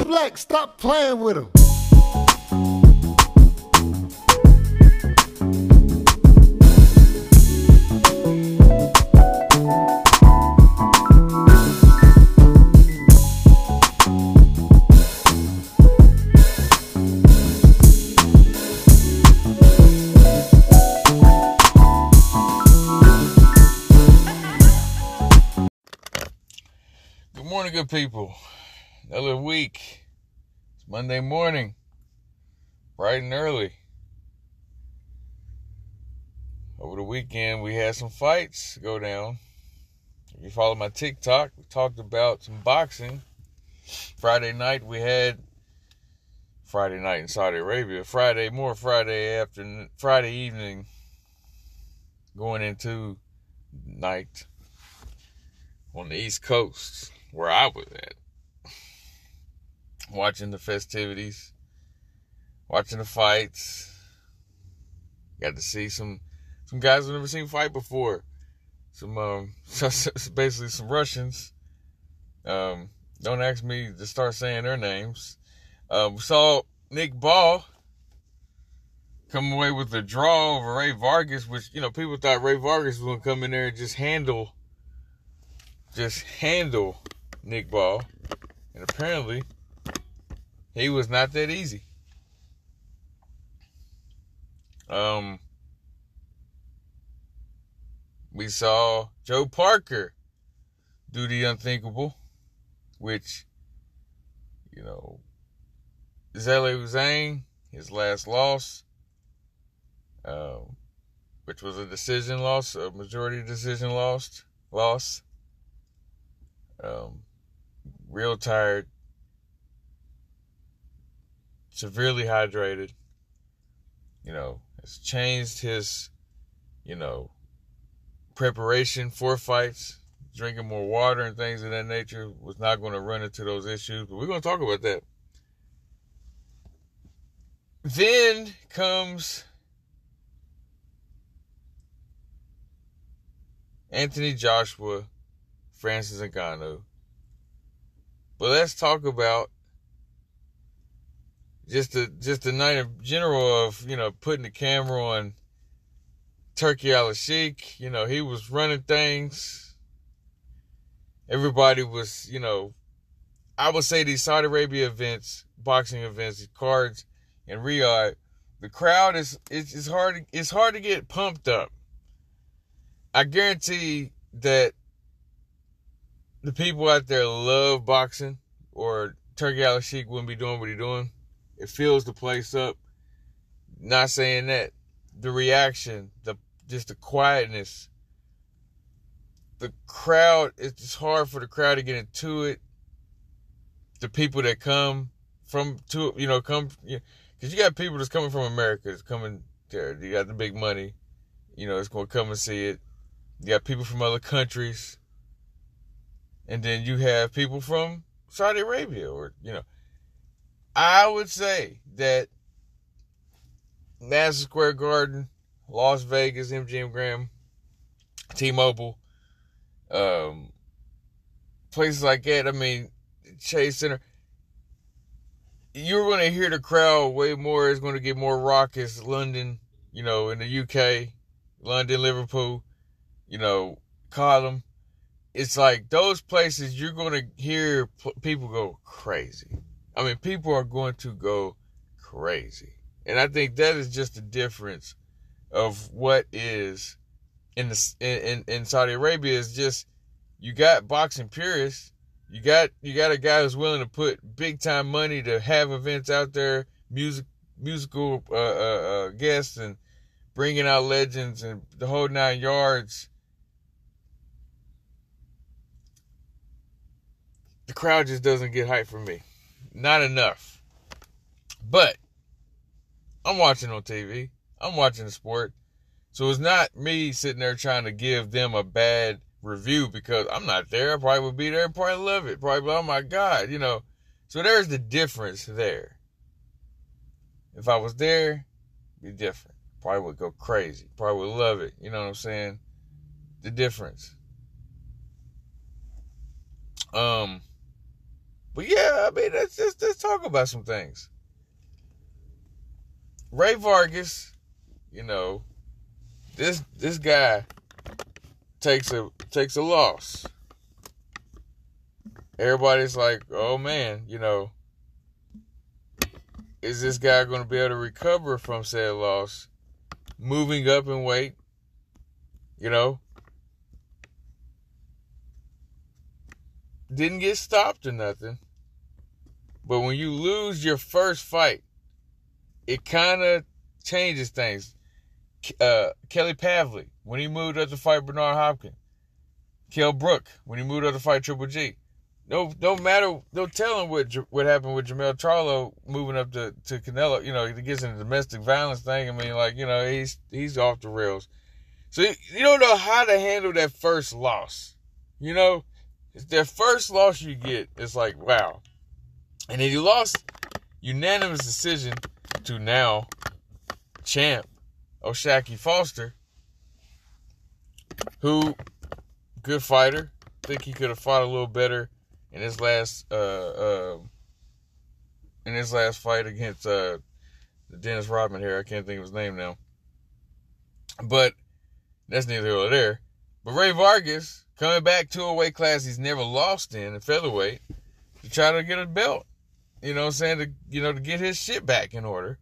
Black, stop playing with him. Good morning, good people. Another week. It's Monday morning, bright and early. Over the weekend, we had some fights go down. If you follow my TikTok, we talked about some boxing. Friday night in Saudi Arabia. Friday evening, going into night on the East Coast, where I was at, watching the festivities, watching the fights. Got to see some guys I've never seen fight before. Basically some Russians. Don't ask me to start saying their names. We saw Nick Ball come away with a draw over Ray Vargas, which, people thought Ray Vargas was going to come in there and just handle Nick Ball. And apparently, he was not that easy. We saw Joe Parker do the unthinkable, which, Zhilei Zhang, his last loss, which was a decision loss, a majority decision loss. Real tired, severely hydrated, has changed his, preparation for fights, drinking more water and things of that nature, was not going to run into those issues, but we're going to talk about that. Then comes Anthony Joshua, Francis Ngannou. But let's talk about just the night in general of, putting the camera on Turki Al-Sheikh. He was running things. Everybody was, I would say these Saudi Arabia events, boxing events, these cards in Riyadh, the crowd it's hard to get pumped up. I guarantee that the people out there love boxing, or Turki Al-Sheikh wouldn't be doing what he's doing. It fills the place up. Not saying that. The reaction, just the quietness. The crowd, it's hard for the crowd to get into it. The people that come because you got people that's coming from America, that's coming there. You got the big money, it's going to come and see it. You got people from other countries. And then you have people from Saudi Arabia, I would say that Madison Square Garden, Las Vegas, MGM Grand, T-Mobile, places like that, Chase Center, you're going to hear the crowd way more. It's going to get more raucous. London, in the UK, London, Liverpool, Column. It's like those places you're going to hear people go crazy. People are going to go crazy. And I think that is just the difference of what is in Saudi Arabia. Is just, you got boxing purists. You got a guy who's willing to put big time money to have events out there, musical guests, and bringing out legends and the whole 9 yards. The crowd just doesn't get hyped for me. Not enough. But I'm watching on TV. I'm watching the sport. So it's not me sitting there trying to give them a bad review because I'm not there. I probably would be there and probably love it. Probably be, oh my God, So there's the difference there. If I was there, it'd be different. Probably would go crazy. Probably would love it. You know what I'm saying? The difference. But yeah, I mean, let's talk about some things. Ray Vargas, you know, this guy takes a loss. Everybody's like, oh man, you know, is this guy going to be able to recover from said loss, moving up in weight? You know, didn't get stopped or nothing. But when you lose your first fight, it kind of changes things. Kelly Pavlik, when he moved up to fight Bernard Hopkins. Kell Brook, when he moved up to fight Triple G. No matter, no telling what happened with Jermell Charlo moving up to Canelo. You know, he gets in a domestic violence thing. I mean, like, you know, he's off the rails. So you don't know how to handle that first loss. You know, it's that first loss you get. It's like, wow. And then you lost unanimous decision to now champ O'Shaquie Foster, who, good fighter. Think he could have fought a little better in his last fight against the Dennis Rodman here. I can't think of his name now. But that's neither here nor there. But Ray Vargas coming back to a weight class he's never lost in featherweight to try to get a belt. You know what I'm saying? To get his shit back in order.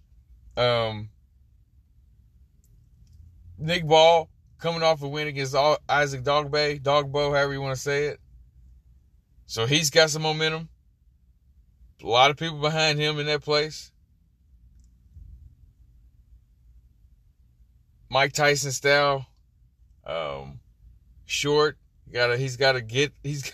Nick Ball coming off a win against Isaac Dogbo, however you want to say it. So he's got some momentum. A lot of people behind him in that place. Mike Tyson style. Short. He's got to get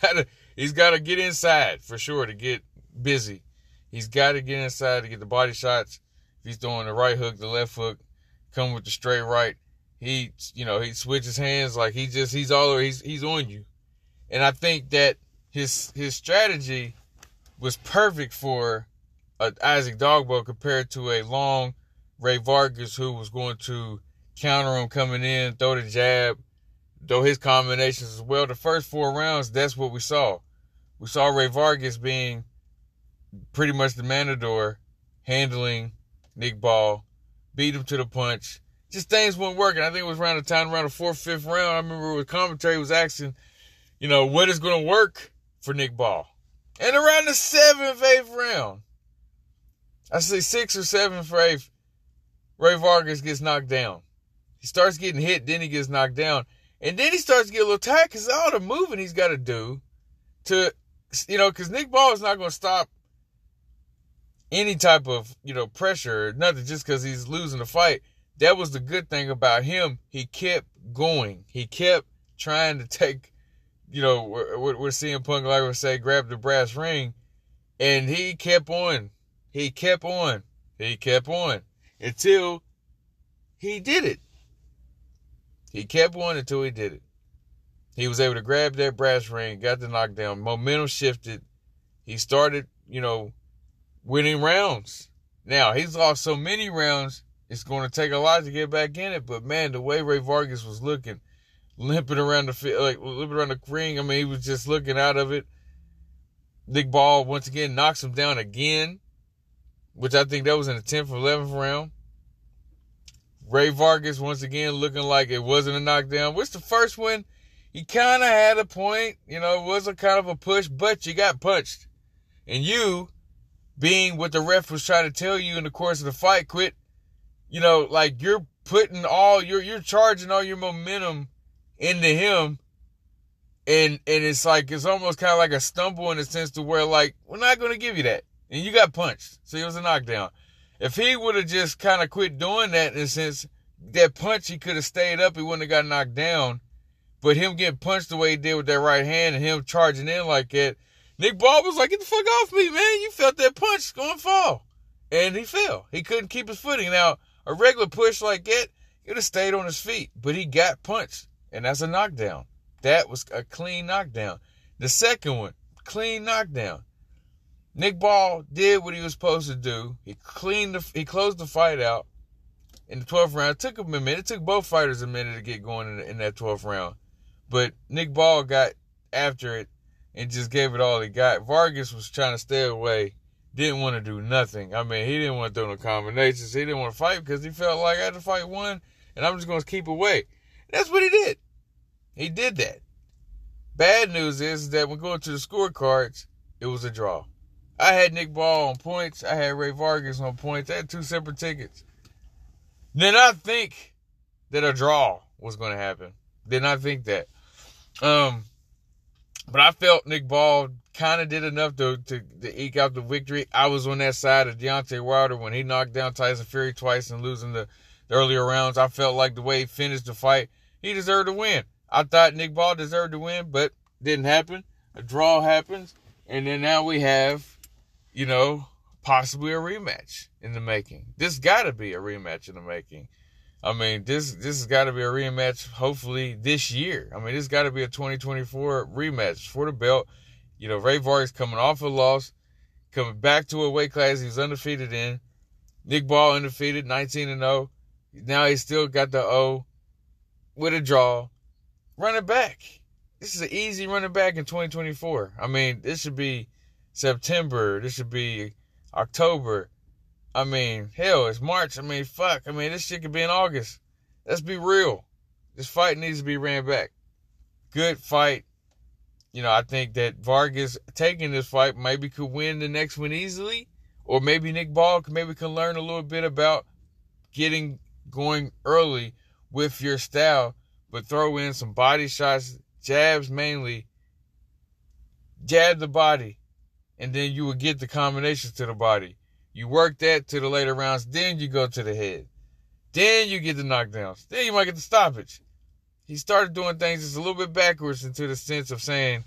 inside for sure to get busy. He's got to get inside to get the body shots. If he's throwing the right hook, the left hook, come with the straight right. He switches hands like he's all over. He's on you. And I think that his strategy was perfect for Isaac Dogbo compared to a long Ray Vargas who was going to counter him coming in, throw the jab, throw his combinations as well. The first 4 rounds, that's what we saw. We saw Ray Vargas being pretty much the matador, handling Nick Ball, beat him to the punch. Just things weren't working. I think it was around the 4th, 5th round. I remember the commentary was asking, you know, what is going to work for Nick Ball? And around the 7th, 8th round, I say 6th or 7th or 8th, Ray Vargas gets knocked down. He starts getting hit, then he gets knocked down. And then he starts to get a little tired because all the moving he's got to do to, you know, because Nick Ball is not going to stop any type of, you know, pressure or nothing just because he's losing the fight. That was the good thing about him. He kept going. He kept trying to take, you know, what CM Punk like would say, grab the brass ring. And he kept on. He kept on. He kept on until he did it. He kept on until he did it. He was able to grab that brass ring, got the knockdown. Momentum shifted. He started, you know, winning rounds. Now, he's lost so many rounds, it's going to take a lot to get back in it. But, man, the way Ray Vargas was looking, limping around the ring, I mean, he was just looking out of it. Nick Ball, once again, knocks him down again, which I think that was in the 10th or 11th round. Ray Vargas, once again, looking like it wasn't a knockdown. Which the first one, he kind of had a point. You know, it was a kind of a push, but you got punched. And you, being what the ref was trying to tell you in the course of the fight, quit, you know, like you're putting you're charging all your momentum into him. And it's like, it's almost kind of like a stumble in the sense to where, like, we're not going to give you that. And you got punched. So it was a knockdown. If he would have just kind of quit doing that, in a sense, that punch, he could have stayed up. He wouldn't have got knocked down. But him getting punched the way he did with that right hand and him charging in like that, Nick Ball was like, get the fuck off me, man. You felt that punch. It's going to fall. And he fell. He couldn't keep his footing. Now, a regular push like that, he would have stayed on his feet. But he got punched. And that's a knockdown. That was a clean knockdown. The second one, clean knockdown. Nick Ball did what he was supposed to do. He closed the fight out in the 12th round. It took him a minute. It took both fighters a minute to get going in that 12th round. But Nick Ball got after it and just gave it all he got. Vargas was trying to stay away, didn't want to do nothing. I mean, he didn't want to do no combinations. He didn't want to fight because he felt like I had to fight one, and I'm just going to keep away. That's what he did. He did that. Bad news is that when going to the scorecards, it was a draw. I had Nick Ball on points. I had Ray Vargas on points. I had 2 separate tickets. Did not think that a draw was going to happen. Did not think that. But I felt Nick Ball kind of did enough to eke out the victory. I was on that side of Deontay Wilder when he knocked down Tyson Fury twice and losing the earlier rounds. I felt like the way he finished the fight, he deserved to win. I thought Nick Ball deserved to win, but didn't happen. A draw happens, and then now we have, possibly a rematch in the making. This got to be a rematch in the making. I mean, this has got to be a rematch, hopefully, this year. I mean, this got to be a 2024 rematch for the belt. Ray Vargas coming off a loss, coming back to a weight class he was undefeated in. Nick Ball undefeated, 19-0. Now he's still got the O with a draw. Running back. This is an easy running back in 2024. I mean, this should be September. This should be October. I mean, hell, it's March. I mean, fuck. I mean, this shit could be in August. Let's be real. This fight needs to be ran back. Good fight. I think that Vargas taking this fight maybe could win the next one easily. Or maybe Nick Ball can learn a little bit about going early with your style, but throw in some body shots, jabs mainly. Jab the body, and then you will get the combinations to the body. You work that to the later rounds, then you go to the head. Then you get the knockdowns. Then you might get the stoppage. He started doing things just a little bit backwards into the sense of saying,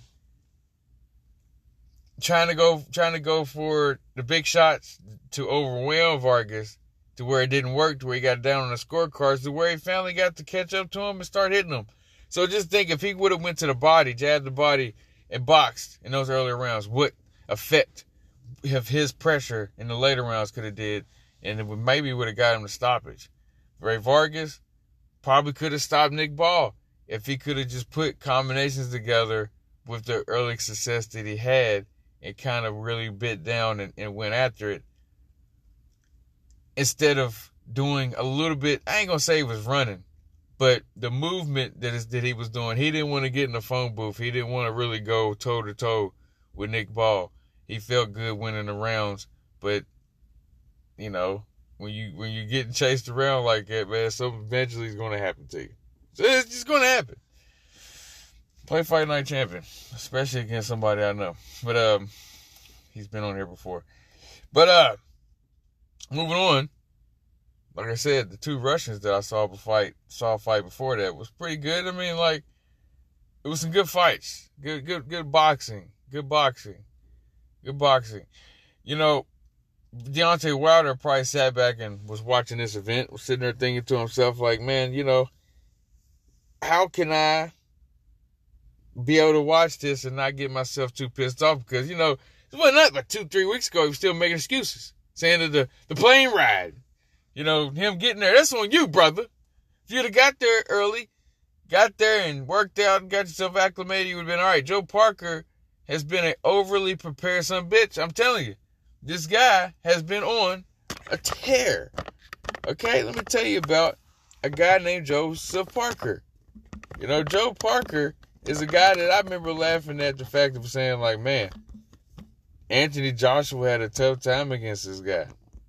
trying to go for the big shots to overwhelm Vargas to where it didn't work, to where he got down on the scorecards, to where he finally got to catch up to him and start hitting him. So just think, if he would have went to the body, jabbed the body, and boxed in those earlier rounds, what effect of his pressure in the later rounds could have did, and it maybe would have got him the stoppage. Ray Vargas probably could have stopped Nick Ball if he could have just put combinations together with the early success that he had and kind of really bit down and went after it. Instead of doing a little bit, I ain't going to say he was running, but the movement that he was doing, he didn't want to get in the phone booth. He didn't want to really go toe-to-toe with Nick Ball. He felt good winning the rounds, but, when you getting chased around like that, man, something eventually is going to happen to you. So it's just going to happen. Play Fight Night champion, especially against somebody I know. But he's been on here before. But moving on, like I said, the 2 Russians that I saw fight before that was pretty good. I mean, like, it was some good fights. Good boxing. Good boxing. Deontay Wilder probably sat back and was watching this event, was sitting there thinking to himself, like, man, how can I be able to watch this and not get myself too pissed off? Because, it wasn't nothing but 2-3 weeks ago, he was still making excuses, saying that the plane ride, him getting there, that's on you, brother. If you'd have got there early, got there and worked out and got yourself acclimated, you would have been all right. Joe Parker has been an overly prepared son of a bitch. I'm telling you, this guy has been on a tear. Okay, let me tell you about a guy named Joseph Parker. Joe Parker is a guy that I remember laughing at the fact of saying, like, man, Anthony Joshua had a tough time against this guy.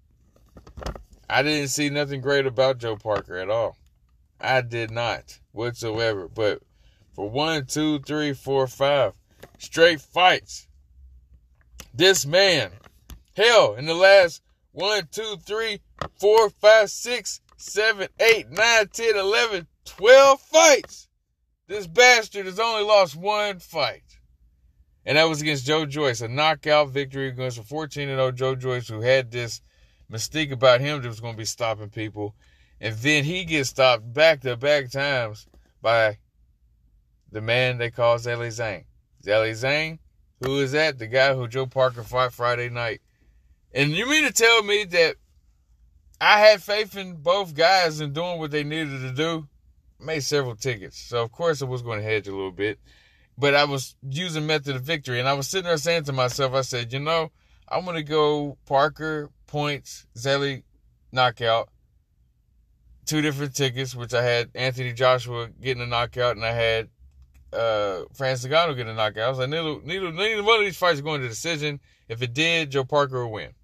I didn't see nothing great about Joe Parker at all. I did not whatsoever. But for 1, 2, 3, 4, 5 straight fights, this man, hell, in the last 1, 2, 3, 4, 5, 6, 7, 8, 9, 10, 11, 12 fights, this bastard has only lost 1 fight. And that was against Joe Joyce, a knockout victory against a 14-0 Joe Joyce, who had this mystique about him that was going to be stopping people. And then he gets stopped back-to-back times by the man they call Zhilei Zhang. Zhilei Zhang, who is that? The guy who Joe Parker fought Friday night. And you mean to tell me that I had faith in both guys in doing what they needed to do? Made several tickets. So, of course, I was going to hedge a little bit. But I was using method of victory, and I was sitting there saying to myself, I said, I'm going to go Parker, points, Zelly, knockout. 2 different tickets, which I had Anthony Joshua getting a knockout, and I had Francis Ngannou getting a knockout. I was like, neither one of these fights is going to decision. If it did, Joe Parker will win.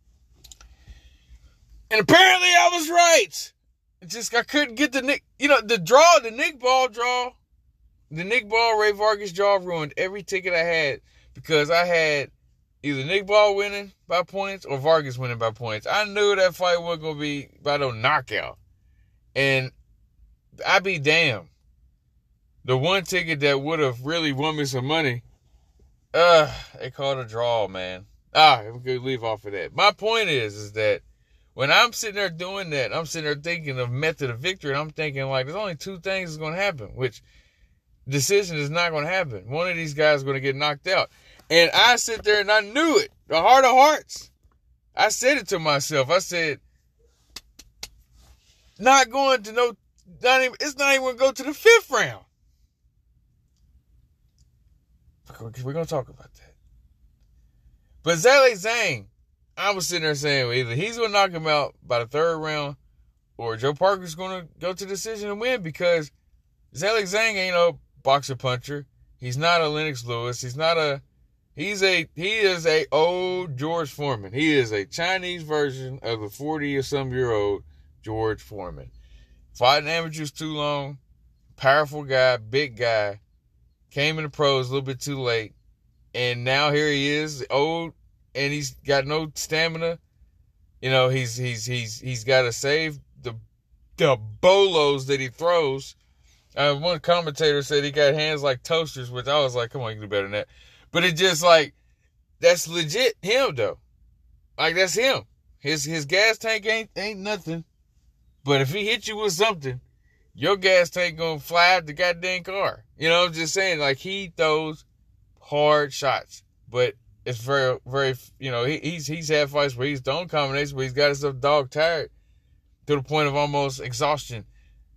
And apparently I was right. I couldn't get the Nick Ball draw. The Nick Ball, Ray Vargas draw ruined every ticket I had because I had either Nick Ball winning by points or Vargas winning by points. I knew that fight wasn't going to be by no knockout. And I be damned. The one ticket that would have really won me some money, they called a draw, man. We could leave off of that. My point is that when I'm sitting there doing that, I'm sitting there thinking of method of victory, and I'm thinking, like, there's only 2 things that's going to happen, which decision is not going to happen. One of these guys is going to get knocked out. And I sit there and I knew it. The heart of hearts. I said it to myself. I said, it's not even going to go to the 5th round. We're going to talk about that. But Zhilei Zhang, I was sitting there saying, well, either he's going to knock him out by the 3rd round or Joe Parker's going to go to decision and win, because Zhilei Zhang ain't no boxer puncher. He's not a Lennox Lewis. He is a old George Foreman. He is a Chinese version of the 40-or-some-year-old George Foreman. Fought in amateurs too long. Powerful guy, big guy. Came in the pros a little bit too late. And now here he is, old, and he's got no stamina. He's got to save the bolos that he throws. One commentator said he got hands like toasters, which I was like, come on, you can do better than that. But it just like, that's legit him though. Like, that's him. His gas tank ain't nothing. But if he hit you with something, your gas tank gonna fly out the goddamn car. I'm just saying, like, he throws hard shots. But it's very, very, he's had fights where he's thrown combinations where he's got himself dog tired to the point of almost exhaustion,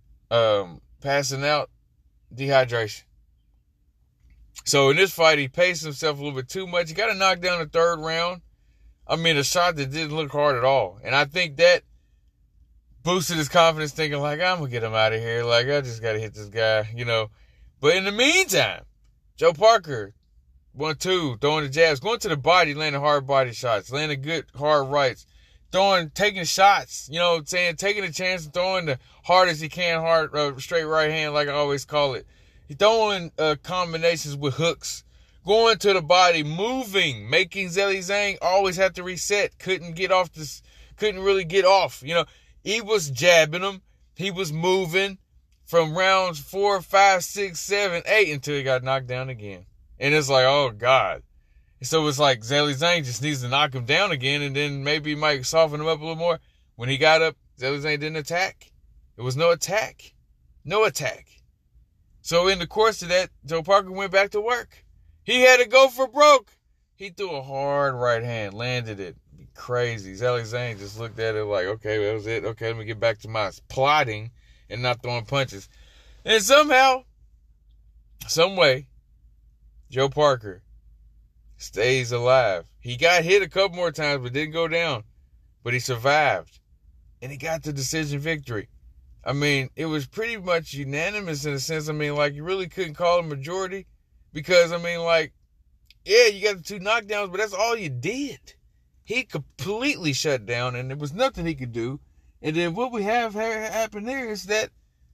passing out, dehydration. So in this fight, he paced himself a little bit too much. He got to knock down the 3rd round. A shot that didn't look hard at all. And I think that boosted his confidence, thinking, like, I'm going to get him out of here. Like, I just got to hit this guy, But in the meantime, Joe Parker, 1-2, throwing the jabs, going to the body, landing hard body shots, landing good hard rights, taking shots, taking a chance and throwing the hardest he can, straight right hand, like I always call it. He's throwing combinations with hooks, going to the body, moving, making Zhilei Zhang always have to reset, couldn't really get off. He was jabbing him, he was moving from rounds 4, 5, 6, 7, 8 until he got knocked down again. And it's like, oh God. So it's like Zhilei Zhang just needs to knock him down again, and then maybe he might soften him up a little more. When he got up, Zhilei Zhang didn't attack. It was no attack. No attack. So in the course of that, Joe Parker went back to work. He had to go for broke. He threw a hard right hand, landed it. Crazy. Zhilei Zhang just looked at it like, okay, that was it. Okay, let me get back to my plotting and not throwing punches. And somehow, some way, Joe Parker stays alive. He got hit a couple more times, but didn't go down. But he survived. And he got the decision victory. It was pretty much unanimous in a sense. You really couldn't call it a majority. Because, yeah, you got the 2 knockdowns, but that's all you did. He completely shut down, and there was nothing he could do. And then what we have happen there is that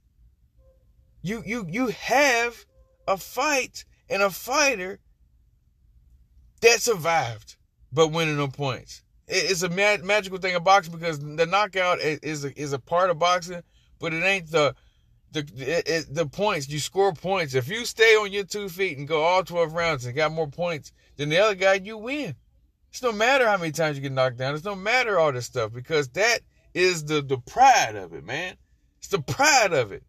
you have a fight and a fighter that survived, but winning on points. It's a magical thing of boxing, because the knockout is a part of boxing, but it ain't the points. You score points. If you stay on your 2 feet and go all 12 rounds and got more points than the other guy, you win. It's no matter how many times you get knocked down. It's no matter all this stuff, because that is the pride of it, man. It's the pride of it.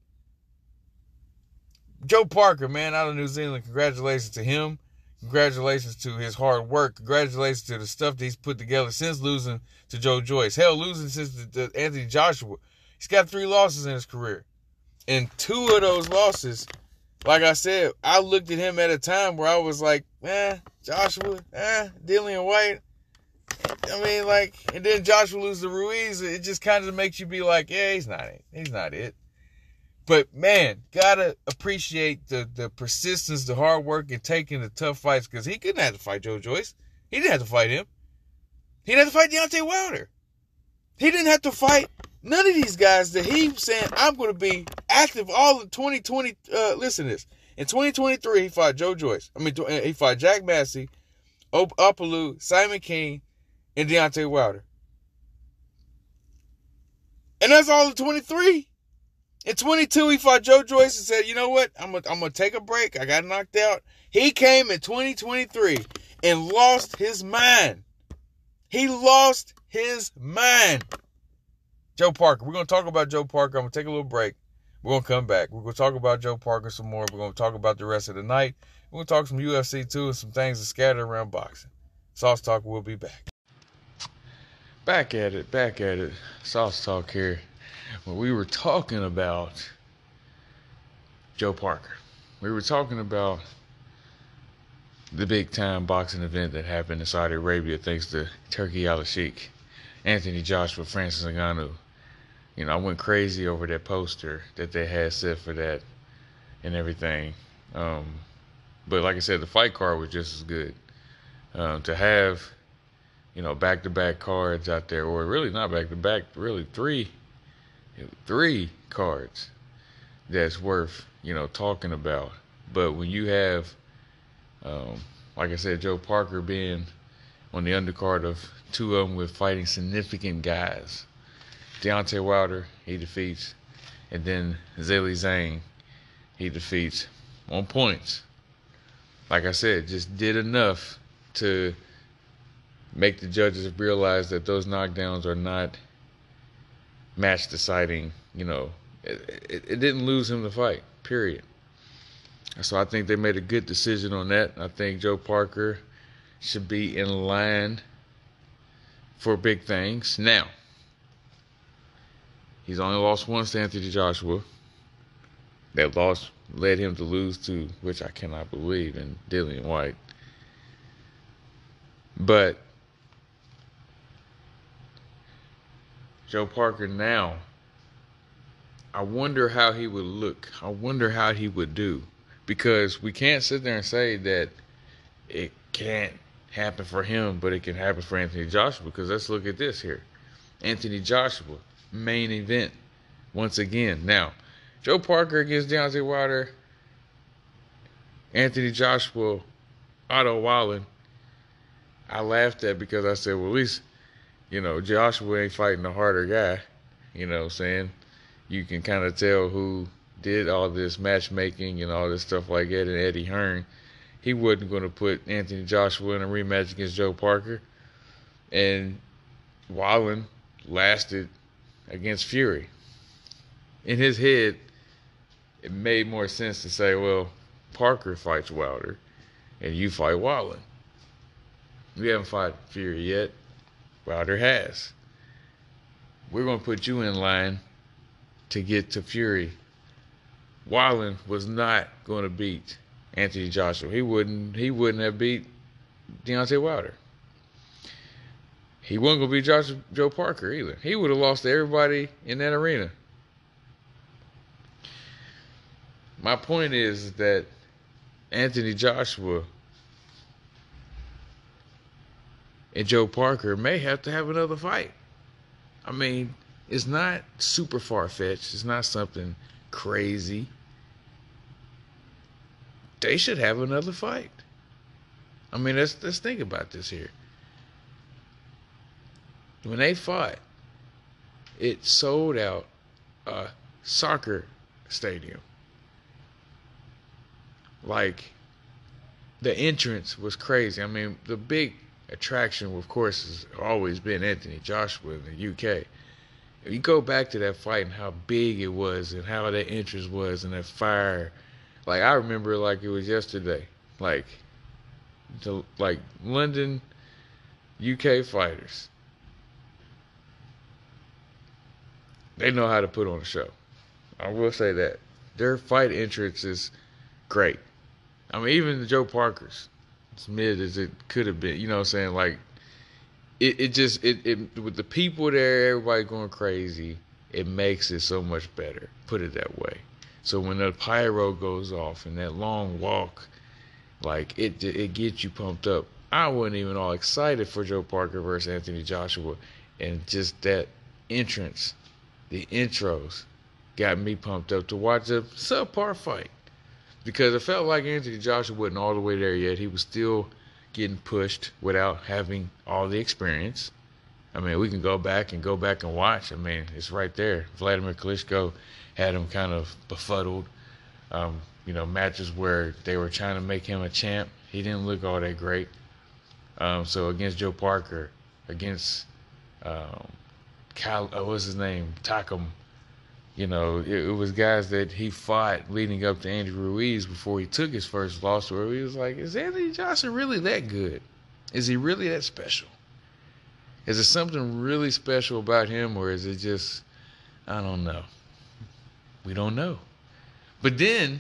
Joe Parker, man, out of New Zealand, congratulations to him. Congratulations to his hard work. Congratulations to the stuff that he's put together since losing to Joe Joyce. Hell, losing since the Anthony Joshua. He's got 3 losses in his career. And 2 of those losses like I said, I looked at him at a time where I was like, Joshua, Dillian White. I mean, like, and then Joshua loses to Ruiz. It just kind of makes you be like, yeah, he's not it. He's not it. But, man, gotta appreciate the persistence, the hard work, and taking the tough fights, because he couldn't have to fight Joe Joyce. He didn't have to fight him. He didn't have to fight Deontay Wilder. He didn't have to fight none of these guys that he was saying, I'm going to be active all in 2020. Listen to this. In 2023, he fought Joe Joyce. He fought Jack Massey, Opalu, Simon King, and Deontay Wilder. And that's all in 23. In 22, he fought Joe Joyce and said, you know what? I'm gonna take a break. I got knocked out. He came in 2023 and lost his mind. He lost his mind. Joe Parker. We're going to talk about Joe Parker. I'm going to take a little break. We're going to come back. We're going to talk about Joe Parker some more. We're going to talk about the rest of the night. We're going to talk some UFC too and some things that scattered around boxing. Sauce Talk will be back. Back at it. Sauce Talk here. Well, we were talking about Joe Parker. We were talking about the big-time boxing event that happened in Saudi Arabia thanks to Turki Al-Sheikh, Anthony Joshua, Francis Ngannou. You know, I went crazy over that poster that they had set for that and everything. But like I said, the fight card was just as good. To have, you know, back-to-back cards out there, or really not back-to-back, really three cards that's worth, you know, talking about. But when you have, like I said, Joe Parker being on the undercard of two of them with fighting significant guys, Deontay Wilder, he defeats, and then Zhilei Zhang, he defeats on points. Like I said, just did enough to make the judges realize that those knockdowns are not match deciding. You know, it didn't lose him the fight, period. So I think they made a good decision on that. I think Joe Parker should be in line for big things. Now, he's only lost once to Anthony Joshua. That loss led him to lose to, which I cannot believe, in Dillian White. But Joe Parker now, I wonder how he would look. I wonder how he would do. Because we can't sit there and say that it can't happen for him, but it can happen for Anthony Joshua. Because let's look at this here. Anthony Joshua, main event, once again. Now, Joe Parker against Deontay Wilder, Anthony Joshua, Otto Wallen. I laughed at because I said, well, at least, you know, Joshua ain't fighting a harder guy. You know what I'm saying? You can kind of tell who did all this matchmaking and all this stuff like that, and Eddie Hearn. He wasn't going to put Anthony Joshua in a rematch against Joe Parker. And Wallen lasted against Fury. In his head, it made more sense to say, well, Parker fights Wilder and you fight Wallen. We haven't fought Fury yet. Wilder has. We're going to put you in line to get to Fury. Wallen was not going to beat Anthony Joshua. He wouldn't have beat Deontay Wilder. He wasn't going to beat Joe Parker either. He would have lost to everybody in that arena. My point is that Anthony Joshua and Joe Parker may have to have another fight. I mean, it's not super far-fetched. It's not something crazy. They should have another fight. I mean, let's think about this here. When they fought, it sold out a soccer stadium. Like, the entrance was crazy. I mean, the big attraction, of course, has always been Anthony Joshua in the UK. If you go back to that fight and how big it was and how that entrance was and that fire, like, I remember it like it was yesterday. Like London, UK fighters, they know how to put on a show. I will say that. Their fight entrances great. I mean, even Joe Parker's, as mid as it could have been, you know what I'm saying? Like, it with the people there, everybody going crazy, it makes it so much better. Put it that way. So when the pyro goes off and that long walk, like, it gets you pumped up. I wasn't even all excited for Joe Parker versus Anthony Joshua, and just that entrance, the intros, got me pumped up to watch a subpar fight. Because it felt like Anthony Joshua wasn't all the way there yet. He was still getting pushed without having all the experience. I mean, we can go back and watch. I mean, it's right there. Vladimir Klitschko had him kind of befuddled. Matches where they were trying to make him a champ. He didn't look all that great. So against Joe Parker, against what's his name? Takam. It was guys that he fought leading up to Andy Ruiz before he took his first loss, where he was like, is Anthony Johnson really that good? Is he really that special? Is there something really special about him, or is it just, I don't know. We don't know. But then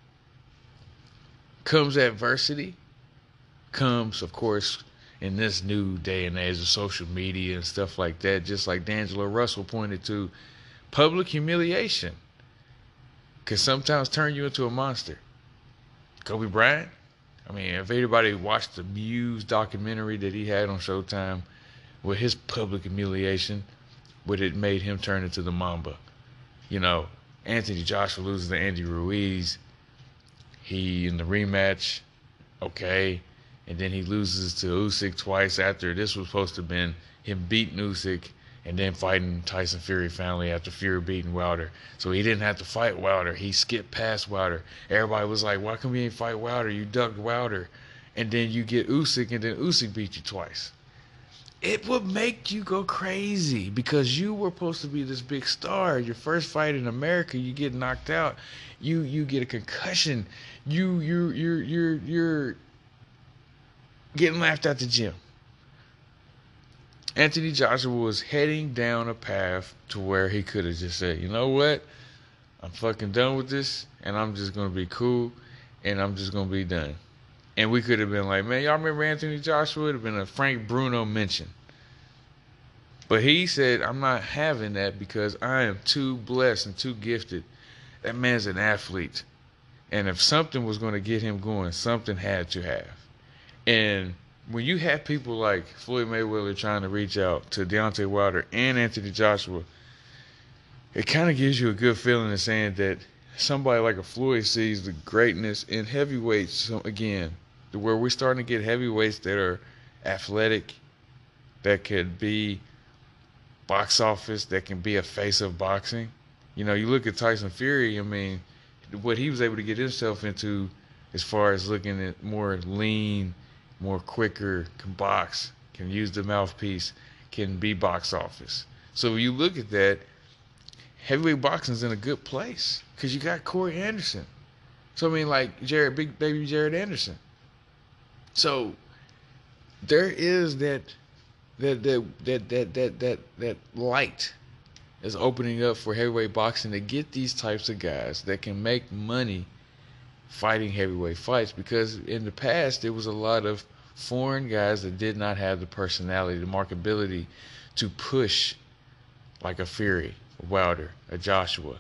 comes adversity, comes, of course, in this new day and age of social media and stuff like that, just like D'Angelo Russell pointed to, public humiliation can sometimes turn you into a monster. Kobe Bryant, I mean, if anybody watched the Muse documentary that he had on Showtime with his public humiliation, what it made him turn into the Mamba. Anthony Joshua loses to Andy Ruiz. He, in the rematch, okay, and then he loses to Usyk twice after this was supposed to have been him beating Usyk and then fighting Tyson Fury finally after Fury beating Wilder. So he didn't have to fight Wilder. He skipped past Wilder. Everybody was like, why come you ain't fight Wilder? You ducked Wilder. And then you get Usyk, and then Usyk beat you twice. It would make you go crazy because you were supposed to be this big star. Your first fight in America, you get knocked out. You get a concussion. You're getting laughed at the gym. Anthony Joshua was heading down a path to where he could have just said, you know what? I'm fucking done with this, and I'm just going to be cool, and I'm just going to be done. And we could have been like, man, y'all remember Anthony Joshua? It would have been a Frank Bruno mention. But he said, I'm not having that because I am too blessed and too gifted. That man's an athlete. And if something was going to get him going, something had to have. And when you have people like Floyd Mayweather trying to reach out to Deontay Wilder and Anthony Joshua, it kind of gives you a good feeling of saying that somebody like a Floyd sees the greatness in heavyweights. So again, where we're starting to get heavyweights that are athletic, that could be box office, that can be a face of boxing. You look at Tyson Fury, I mean, what he was able to get himself into as far as looking at more lean, more quicker, can box, can use the mouthpiece, can be box office. So when you look at that, heavyweight boxing's in a good place because you got Corey Anderson. So I mean, like big baby Jared Anderson. So there is that light is opening up for heavyweight boxing to get these types of guys that can make money fighting heavyweight fights, because in the past there was a lot of foreign guys that did not have the personality, the markability to push like a Fury, a Wilder, a Joshua.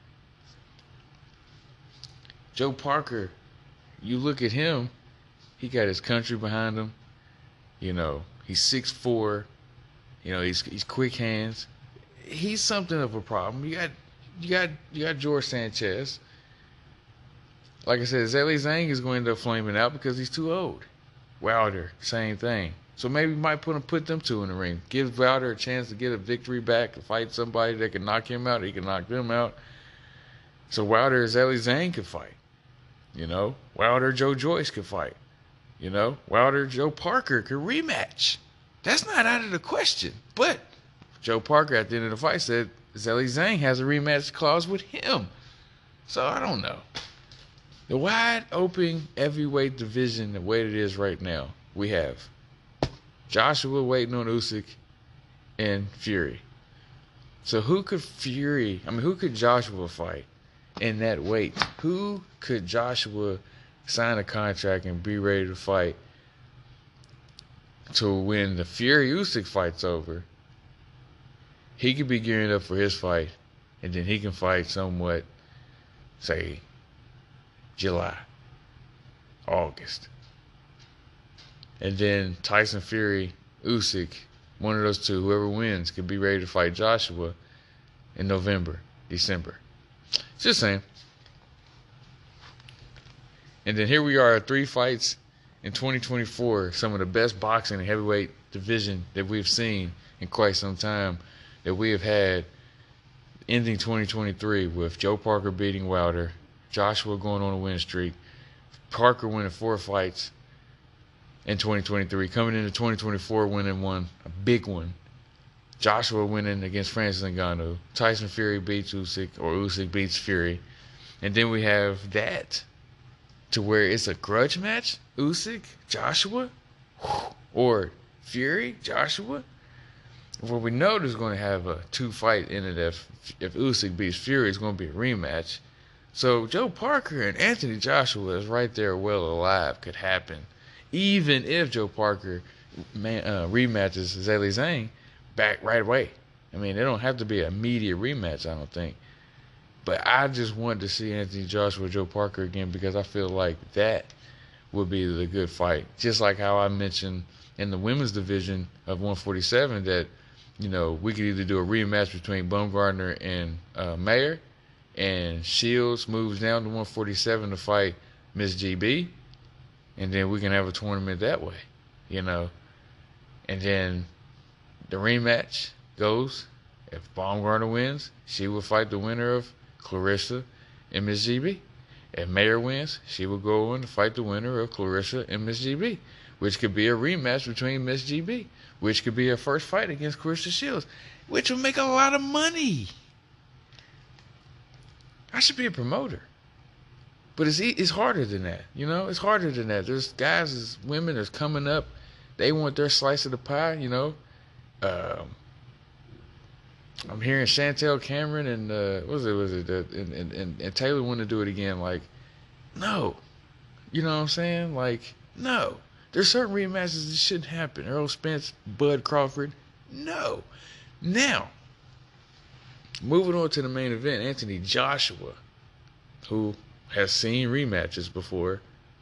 Joe Parker, you look at him, he got his country behind him. He's 6'4", he's quick hands. He's something of a problem. You got George Sanchez. Like I said, Zhilei Zhang is going to end up flaming out because he's too old. Wilder, same thing. So maybe we might put them two in the ring. Give Wilder a chance to get a victory back, to fight somebody that can knock him out, or he can knock them out. So Wilder and Zhilei Zhang could fight. Wilder, Joe Joyce could fight. Wilder, Joe Parker could rematch. That's not out of the question. But Joe Parker at the end of the fight said Zhilei Zhang has a rematch clause with him. So I don't know. The wide open heavyweight division, the way it is right now, we have Joshua waiting on Usyk and Fury. So who could Joshua fight in that weight. Who could Joshua sign a contract and be ready to fight to when the Fury Usyk fight's over? He could be gearing up for his fight, and then he can fight somewhat, say, July, August. And then Tyson Fury, Usyk, one of those two, whoever wins, could be ready to fight Joshua in November, December. Just saying. And then here we are, 3 fights in 2024, some of the best boxing and heavyweight division that we've seen in quite some time, that we have had ending 2023 with Joe Parker beating Wilder, Joshua going on a win streak, Parker winning 4 fights in 2023, coming into 2024 winning one, a big one. Joshua winning against Francis Ngannou, Tyson Fury beats Usyk, or Usyk beats Fury, and then we have that to where it's a grudge match, Usyk, Joshua, or Fury, Joshua. Well, we know there's going to have a 2-fight in it if Usyk beats Fury. It's going to be a rematch. So Joe Parker and Anthony Joshua is right there, well alive, could happen. Even if Joe Parker rematches Zhilei Zhang back right away. I mean, they don't have to be an immediate rematch, I don't think. But I just wanted to see Anthony Joshua, Joe Parker again, because I feel like that would be the good fight. Just like how I mentioned in the women's division of 147 that, you know, we could either do a rematch between Baumgardner and Mayer, and Shields moves down to 147 to fight Miss GB, and then we can have a tournament that way, you know. And then the rematch goes, if Baumgardner wins, she will fight the winner of Clarissa and Miss GB. If Mayer wins, she will go on to fight the winner of Clarissa and Miss GB, which could be a rematch between Miss GB, which could be her first fight against Clarissa Shields, which will make a lot of money. I should be a promoter. But it's harder than that, you know? It's harder than that. There's guys, there's women that's coming up. They want their slice of the pie, you know? I'm hearing Chantel Cameron and and Taylor want to do it again. Like, no. You know what I'm saying? Like, no. There's certain rematches that shouldn't happen. Errol Spence, Bud Crawford, no. Now, moving on to the main event, Anthony Joshua, who has seen rematches before,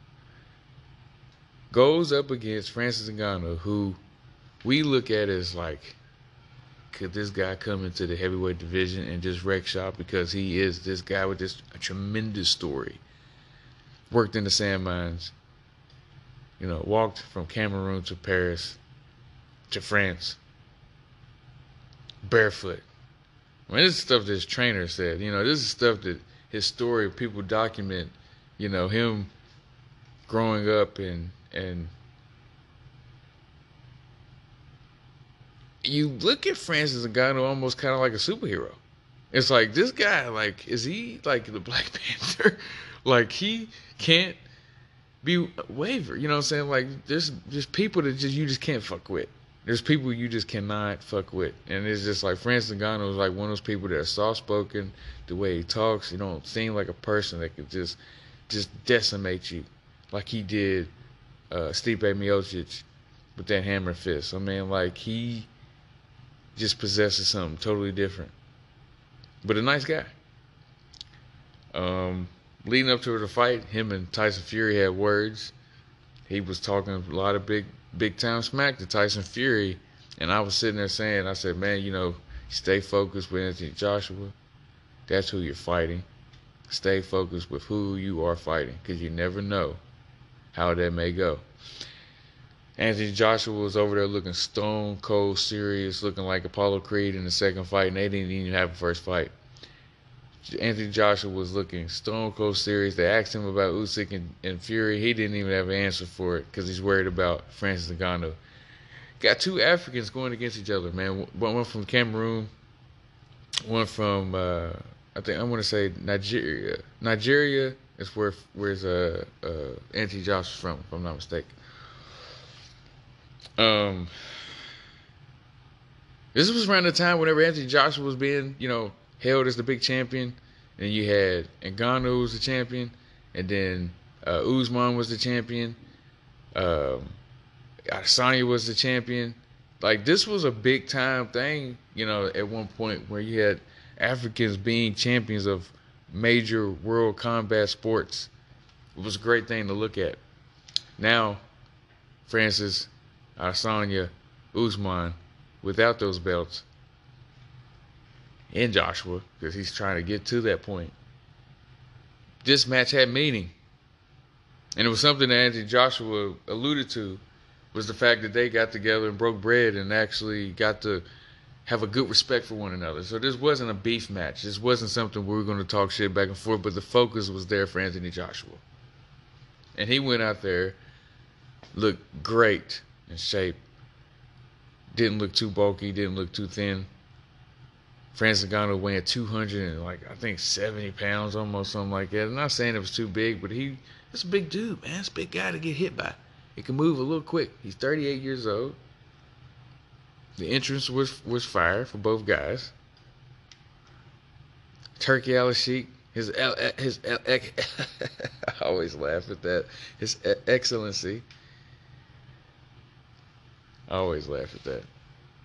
goes up against Francis Ngannou, who we look at as like, could this guy come into the heavyweight division and just wreck shop, because he is this guy with this tremendous story. Worked in the sand mines, you know, walked from Cameroon to Paris to France barefoot. I mean, this is stuff that his trainer said. You know, this is stuff that his story, people document, you know, him growing up and you look at Francis Ngannou almost kind of like a superhero. It's like, this guy, like, is he like the Black Panther? Like, he can't be waver. You know what I'm saying? Like, there's people that you just can't fuck with. There's people you just cannot fuck with. And it's just like Francis Ngannou is like one of those people that are soft-spoken. The way he talks, you don't seem like a person that could just decimate you like he did Stipe Miocic with that hammer fist. I mean, like, he just possesses something totally different. But a nice guy. Leading up to the fight, him and Tyson Fury had words. He was talking a lot of big time smack to Tyson Fury, and I was sitting there saying, I said, man, you know, stay focused with Anthony Joshua. That's who you're fighting. Stay focused with who you are fighting, because you never know how that may go. Anthony Joshua was over there looking stone cold serious, looking like Apollo Creed in the second fight, and they didn't even have a first fight. Anthony Joshua was looking stone cold serious. They asked him about Usyk and Fury. He didn't even have an answer for it because he's worried about Francis Ngannou. Got 2 Africans going against each other, man. One from Cameroon, one from I think I want to say Nigeria. Nigeria is where's Anthony Joshua's from, if I'm not mistaken. This was around the time whenever Anthony Joshua was being, you know, hailed as the big champion. And you had Ngannou was the champion, and then Usman was the champion. Adesanya was the champion. Like, this was a big time thing, at one point where you had Africans being champions of major world combat sports. It was a great thing to look at. Now, Francis, Adesanya, Usman, without those belts, and Joshua, because he's trying to get to that point, this match had meaning. And it was something that Anthony Joshua alluded to, was the fact that they got together and broke bread and actually got to have a good respect for one another. So this wasn't a beef match. This wasn't something where we were going to talk shit back and forth, but the focus was there for Anthony Joshua. And he went out there, looked great in shape, didn't look too bulky, didn't look too thin. Francis Ngannou weighing 270 pounds, almost, something like that. I'm not saying it was too big, but that's a big dude, man. It's a big guy to get hit by. He can move a little quick. He's 38 years old. The entrance was fire for both guys. Turki Al-Sheikh, I always laugh at that. His excellency. I always laugh at that.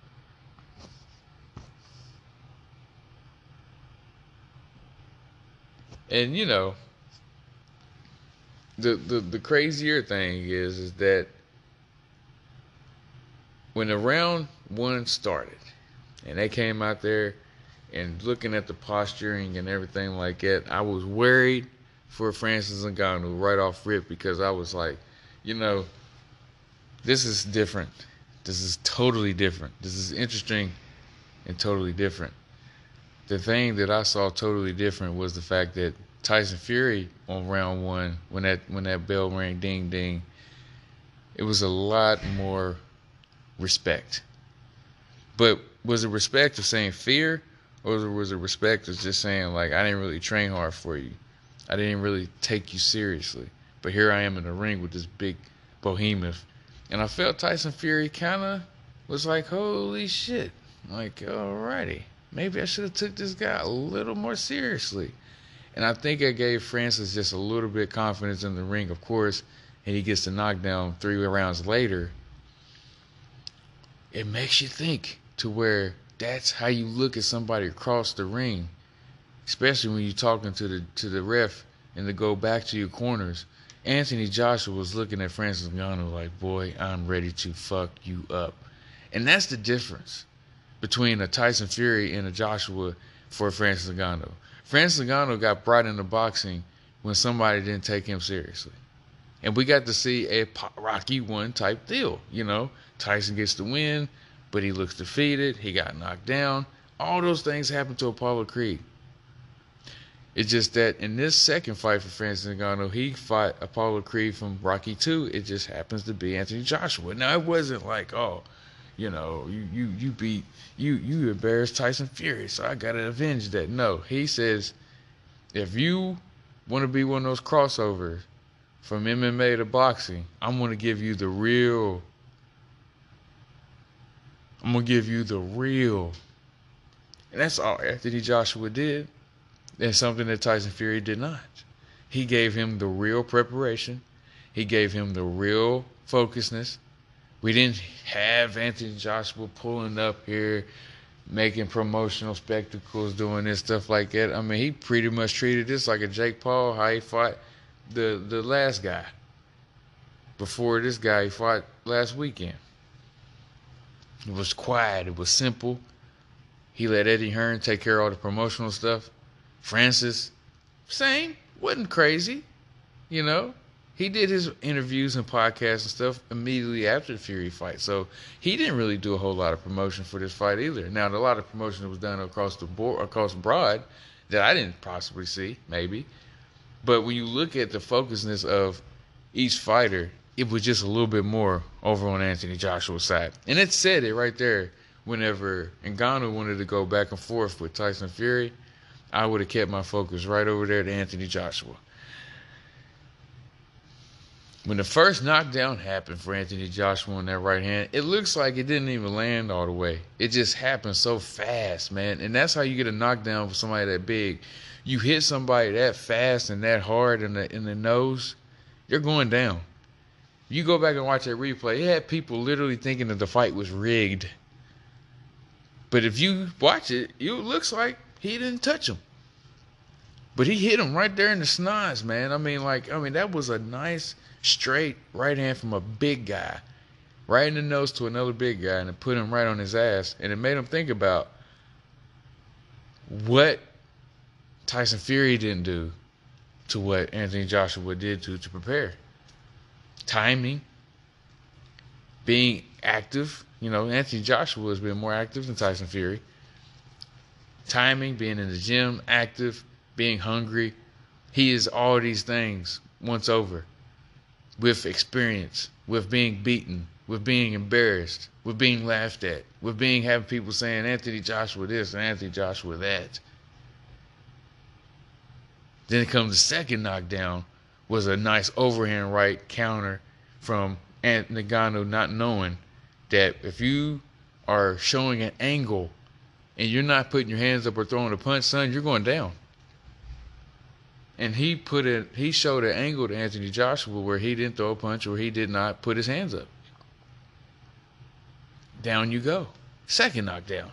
And the crazier thing is that when the round one started and they came out there and looking at the posturing and everything like that, I was worried for Francis Ngannou right off rip, because I was like, this is different. This is totally different. This is interesting and totally different. The thing that I saw totally different was the fact that Tyson Fury on round one, when that bell rang, ding ding, it was a lot more respect. But was it respect of saying fear, or was it respect of just saying, like, I didn't really train hard for you, I didn't really take you seriously, but here I am in the ring with this big behemoth? And I felt Tyson Fury kind of was like, holy shit, like, alrighty, maybe I should have took this guy a little more seriously. And I think it gave Francis just a little bit of confidence in the ring, of course, and he gets the knockdown 3 rounds later. It makes you think to where that's how you look at somebody across the ring, especially when you're talking to the ref and to go back to your corners. Anthony Joshua was looking at Francis Ngannou like, boy, I'm ready to fuck you up. And that's the difference between a Tyson Fury and a Joshua for Francis Ngannou. Francis Ngannou got brought into boxing when somebody didn't take him seriously. And we got to see a Rocky 1 type deal. Tyson gets the win, but he looks defeated. He got knocked down. All those things happened to Apollo Creed. It's just that in this second fight for Francis Ngannou, he fought Apollo Creed from Rocky 2. It just happens to be Anthony Joshua. Now, it wasn't like, you embarrassed Tyson Fury, so I gotta avenge that. No, he says, if you want to be one of those crossovers from MMA to boxing, I'm gonna give you the real. And that's all Anthony Joshua did. And something that Tyson Fury did not. He gave him the real preparation. He gave him the real focusness. We didn't have Anthony Joshua pulling up here, making promotional spectacles, doing this stuff like that. I mean, he pretty much treated this like a Jake Paul, how he fought the last guy. Before this guy he fought last weekend. It was quiet. It was simple. He let Eddie Hearn take care of all the promotional stuff. Francis, same. Wasn't crazy. He did his interviews and podcasts and stuff immediately after the Fury fight. So he didn't really do a whole lot of promotion for this fight either. Now, a lot of promotion was done across the board, across broad, that I didn't possibly see, maybe. But when you look at the focusness of each fighter, it was just a little bit more over on Anthony Joshua's side. And it said it right there. Whenever Ngannou wanted to go back and forth with Tyson Fury, I would have kept my focus right over there to Anthony Joshua. When the first knockdown happened for Anthony Joshua on that right hand, it looks like it didn't even land all the way. It just happened so fast, man. And that's how you get a knockdown for somebody that big. You hit somebody that fast and that hard in the nose, you're going down. You go back and watch that replay, it had people literally thinking that the fight was rigged. But if you watch it, it looks like he didn't touch him. But he hit him right there in the snoz, man. I mean, that was a nice straight right hand from a big guy, right in the nose to another big guy, and it put him right on his ass. And it made him think about what Tyson Fury didn't do to what Anthony Joshua did to prepare. Timing, being active. You know, Anthony Joshua has been more active than Tyson Fury. Timing, being in the gym, active, being hungry. He is all these things once over. With experience, with being beaten, with being embarrassed, with being laughed at, with having people saying Anthony Joshua this and Anthony Joshua that. Then it comes the second knockdown, was a nice overhand right counter from Ngannou, not knowing that if you are showing an angle and you're not putting your hands up or throwing a punch, son, you're going down. And he showed an angle to Anthony Joshua where he didn't throw a punch or he did not put his hands up. Down you go. Second knockdown.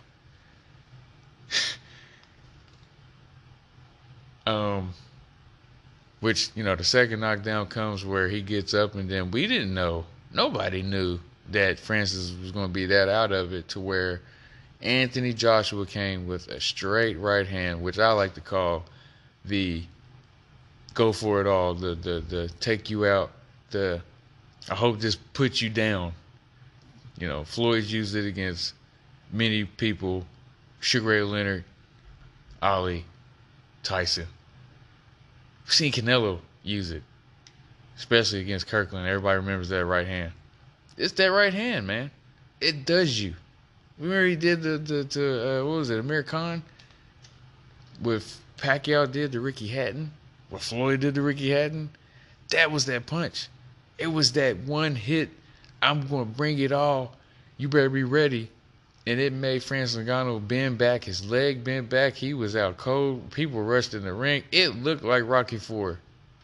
Which, you know, the second knockdown comes where he gets up, and then we didn't know, nobody knew that Francis was going to be that out of it, to where Anthony Joshua came with a straight right hand, which I like to call the go for it all, the take you out, I hope this puts you down. You know, Floyd's used it against many people, Sugar Ray Leonard, Ali, Tyson. We've seen Canelo use it, especially against Kirkland. Everybody remembers that right hand. It's that right hand, man. It does you. Remember he did what was it, Amir Khan? With Pacquiao did to Ricky Hatton? What Floyd did to Ricky Hatton? That was that punch. It was that one hit. I'm going to bring it all. You better be ready. And it made Francis Ngannou bend back. His leg bent back. He was out cold. People rushed in the ring. It looked like Rocky IV.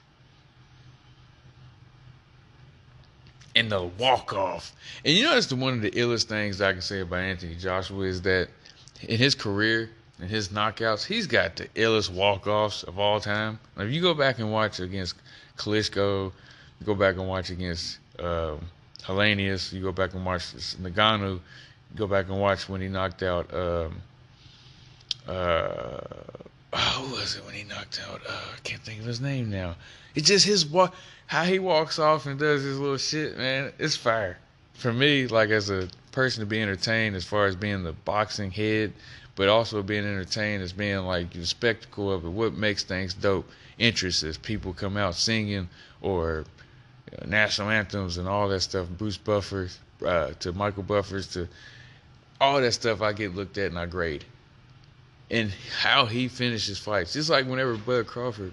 And the walk-off. And you know, that's one of the illest things I can say about Anthony Joshua is that in his career, in his knockouts, he's got the illest walk-offs of all time. Now, if you go back and watch against Klitschko, you go back and watch against Helenius, you go back and watch Ngannou, go back and watch when he knocked out who was it when he knocked out I can't think of his name now. It's just his walk, how he walks off and does his little shit, man. It's fire. For me, like as a person to be entertained as far as being the boxing head, but also being entertained as being like the spectacle of it, what makes things dope, interest as people come out singing or national anthems and all that stuff, Bruce Buffers to Michael Buffers to all that stuff, I get looked at and I grade. And how he finishes fights. Just like whenever Bud Crawford.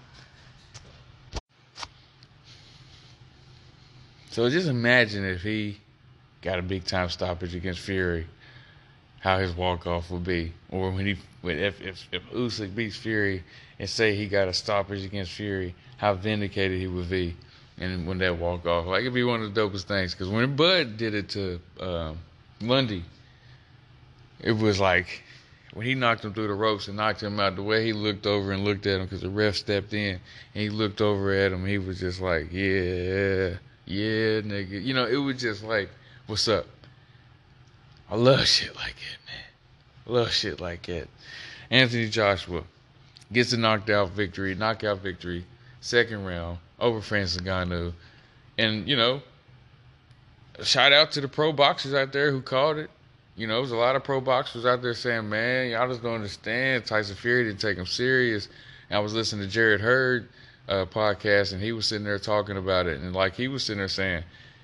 So just imagine if he got a big time stoppage against Fury, how his walk off would be. Or if Usyk beats Fury and say he got a stoppage against Fury, how vindicated he would be. And when that walk off, like it'd be one of the dopest things. Because when Bud did it to Lundy, it was like when he knocked him through the ropes and knocked him out, the way he looked over and looked at him because the ref stepped in and he looked over at him, he was just like, yeah, nigga. You know, it was just like, what's up? I love shit like that, man. I love shit like that. Anthony Joshua gets a knockout victory, second round over Francis Ngannou. And, you know, shout out to the pro boxers out there who called it. You know, there's a lot of pro boxers out there saying, man, y'all just don't understand. Tyson Fury didn't take him serious. And I was listening to Jared Hurd podcast, and he was sitting there talking about it. And like he was sitting there saying,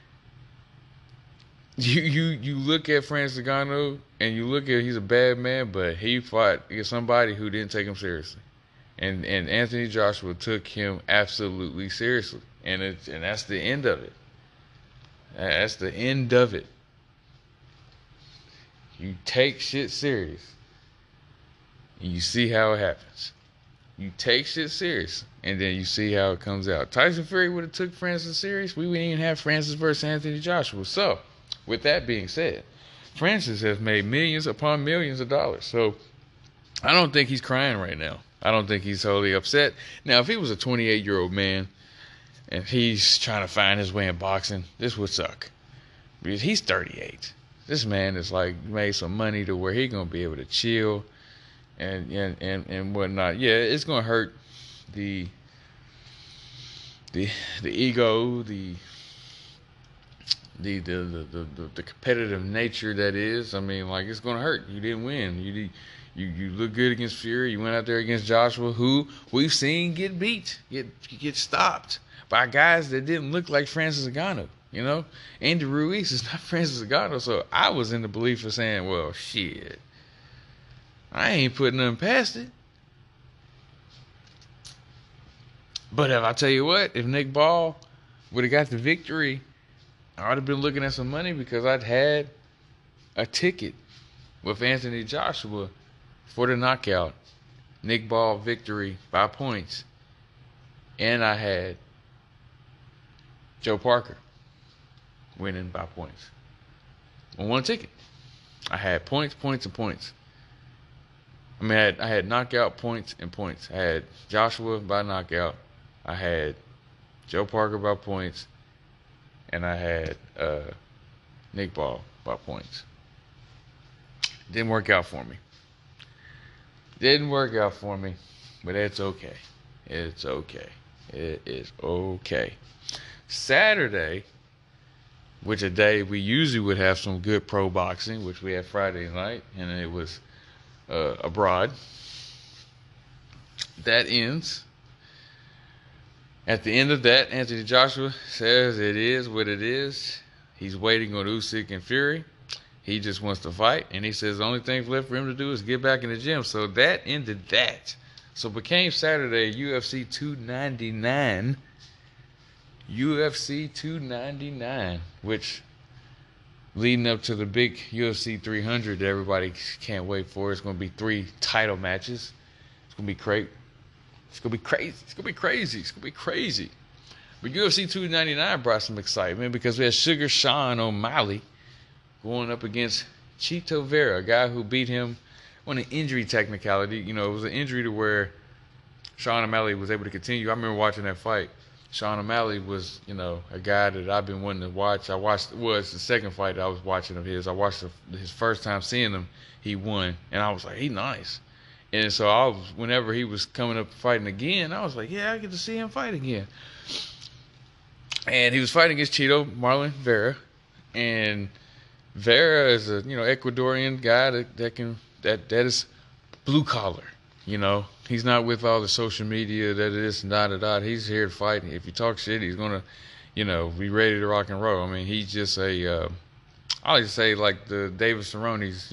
you look at Francis Ngannou, and you look at he's a bad man, but he fought against somebody who didn't take him seriously. And Anthony Joshua took him absolutely seriously. and that's the end of it. That's the end of it. You take shit serious, and you see how it happens. You take shit serious, and then you see how it comes out. Tyson Fury would have took Francis serious, we wouldn't even have Francis versus Anthony Joshua. So, with that being said, Francis has made millions upon millions of dollars. So, I don't think he's crying right now. I don't think he's totally upset. Now, if he was a 28-year-old man and he's trying to find his way in boxing, this would suck. Because he's 38. This man is like made some money to where he's gonna be able to chill and whatnot. Yeah, it's gonna hurt the ego, the competitive nature that is. I mean, like, it's gonna hurt. You didn't win. You look good against Fury. You went out there against Joshua, who we've seen get beat, get stopped by guys that didn't look like Francis Ngannou. You know, Andy Ruiz is not Francis Ngannou. So I was in the belief of saying, well, shit, I ain't putting nothing past it. But if I tell you what, if Nick Ball would have got the victory, I would have been looking at some money because I'd had a ticket with Anthony Joshua for the knockout, Nick Ball victory by points, and I had Joe Parker winning by points on one ticket. I had points, and points. I mean, I had knockout, points, and points. I had Joshua by knockout. I had Joe Parker by points. And I had Nick Ball by points. Didn't work out for me. But it's okay. It's okay. It is okay. Saturday, which a day we usually would have some good pro boxing, which we had Friday night, and it was abroad. That ends. At the end of that, Anthony Joshua says it is what it is. He's waiting on Usyk and Fury. He just wants to fight, and he says the only thing left for him to do is get back in the gym. So that ended that. So became Saturday UFC 299. UFC 299, which leading up to the big UFC 300 that everybody can't wait for. It's going to be 3 title matches. It's going to be great. It's going to be crazy. But UFC 299 brought some excitement because we had Sugar Sean O'Malley going up against Chito Vera, a guy who beat him on an injury technicality. You know, it was an injury to where Sean O'Malley was able to continue. I remember watching that fight. Sean O'Malley was, you know, a guy that I've been wanting to watch. It's the second fight I was watching of his. I watched his first time seeing him. He won, and I was like, he's nice. And so whenever he was coming up fighting again, I was like, yeah, I get to see him fight again. And he was fighting against Marlon Vera, and Vera is a Ecuadorian guy that is blue collar. You know, he's not with all the social media that it is and da. He's here to fight. If you talk shit, he's gonna, be ready to rock and roll. I mean, he's just I like to say like the David Cerrone's,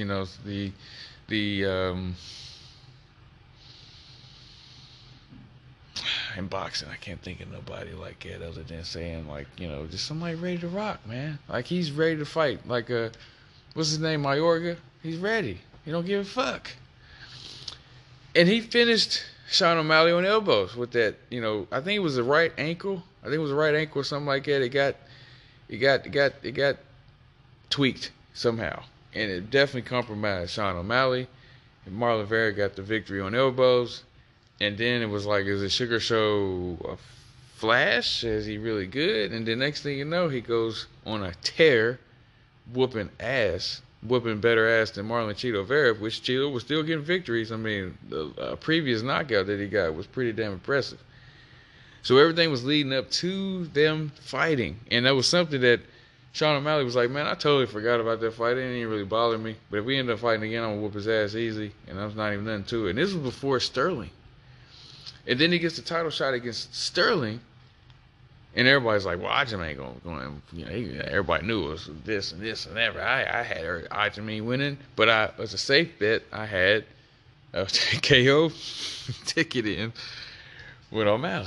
in boxing, I can't think of nobody like that other than saying just somebody ready to rock, man. Like he's ready to fight. Like what's his name, Mayorga? He's ready. He don't give a fuck. And he finished Sean O'Malley on elbows with that. I think it was the right ankle. Or something like that. It got tweaked somehow, and it definitely compromised Sean O'Malley. And Marlon Vera got the victory on elbows. And then it was like, is the Sugar Show a flash? Is he really good? And the next thing you know, he goes on a tear, whooping better ass than Marlon Chito Vera, which Chito was still getting victories. I mean, the previous knockout that he got was pretty damn impressive. So everything was leading up to them fighting. And that was something that Sean O'Malley was like, man, I totally forgot about that fight. It didn't even really bother me. But if we end up fighting again, I'm going to whoop his ass easy. And there's not even nothing to it. And this was before Sterling. And then he gets the title shot against Sterling, and everybody's like, well, Ajim ain't going everybody knew it was this and this and that. I had Ajim winning, but it was a safe bet. I had a KO ticket in with O'Malley.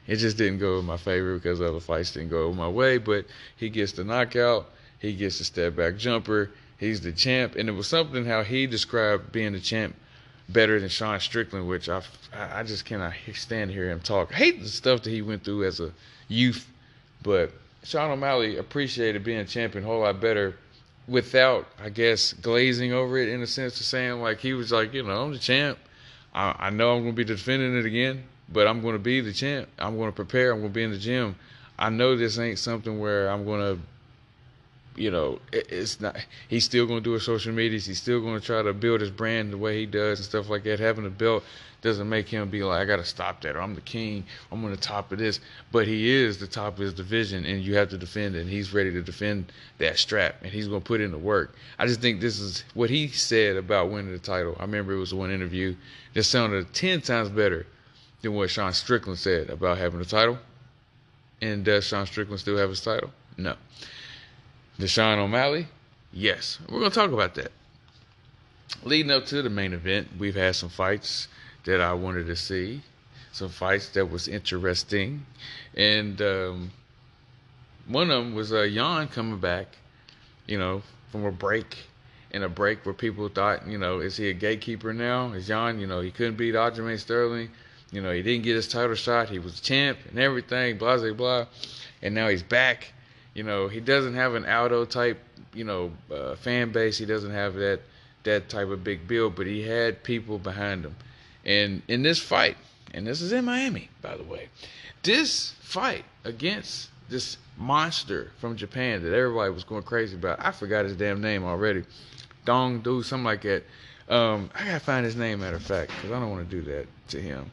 It just didn't go in my favor because other fights didn't go my way. But he gets the knockout. He gets the step back jumper. He's the champ. And it was something how he described being the champ better than Sean Strickland, which I just cannot stand to hear him talk. I hate the stuff that he went through as a youth, but Sean O'Malley appreciated being champion a whole lot better without, I guess, glazing over it in a sense of saying, like, he was like, I'm the champ. I know I'm going to be defending it again, but I'm going to be the champ. I'm going to prepare. I'm going to be in the gym. I know this ain't something where I'm going to, it's not. He's still going to do his social medias. He's still going to try to build his brand the way he does and stuff like that. Having a belt doesn't make him be like, I got to stop that, or I'm the king. I'm on the top of this. But he is the top of his division, and you have to defend it. And he's ready to defend that strap, and he's going to put in the work. I just think this is what he said about winning the title. I remember it was one interview that sounded 10 times better than what Sean Strickland said about having the title. And does Sean Strickland still have his title? No. Does Sean O'Malley? Yes. We're going to talk about that. Leading up to the main event, we've had some fights that I wanted to see. Some fights that was interesting. And one of them was Jan coming back, from a break. In a break where people thought, is he a gatekeeper now? Is Jan, he couldn't beat Aljamain Sterling. He didn't get his title shot. He was champ and everything, blah, blah, blah. And now he's back. He doesn't have an Aldo type, fan base. He doesn't have that type of big build, but he had people behind him. And in this fight, and this is in Miami, by the way, this fight against this monster from Japan that everybody was going crazy about, I forgot his damn name already. Dong Do, something like that. I gotta find his name, matter of fact, because I don't want to do that to him.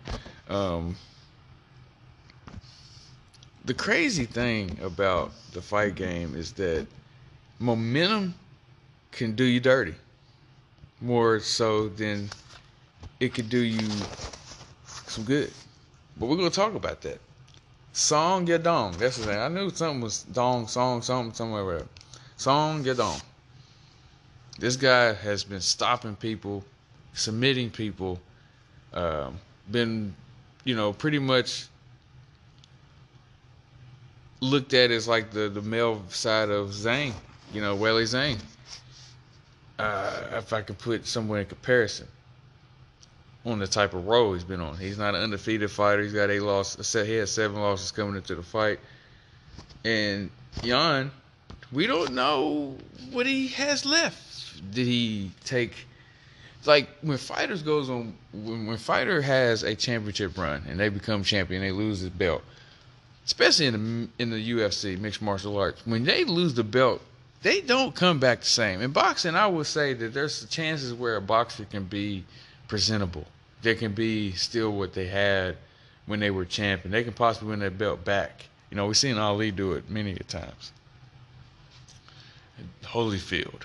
The crazy thing about the fight game is that momentum can do you dirty more so than it could do you some good. But we're going to talk about that. Song Yadong, that's his name. I knew something was Dong, Song, something, somewhere. Song Yadong. This guy has been stopping people, submitting people, been, pretty much looked at as like the male side of Zhang, Weili Zhang. If I could put somewhere in comparison on the type of role he's been on. He's not an undefeated fighter. He's got 8 losses. He has 7 losses coming into the fight. And Jan, we don't know what he has left. Did he take... Like, when fighters goes on... When fighter has a championship run and they become champion, they lose his belt, especially in the UFC, mixed martial arts, when they lose the belt, they don't come back the same. In boxing, I would say that there's chances where a boxer can be presentable. They can be still what they had when they were champion. They can possibly win their belt back. We've seen Ali do it many a times. Holyfield.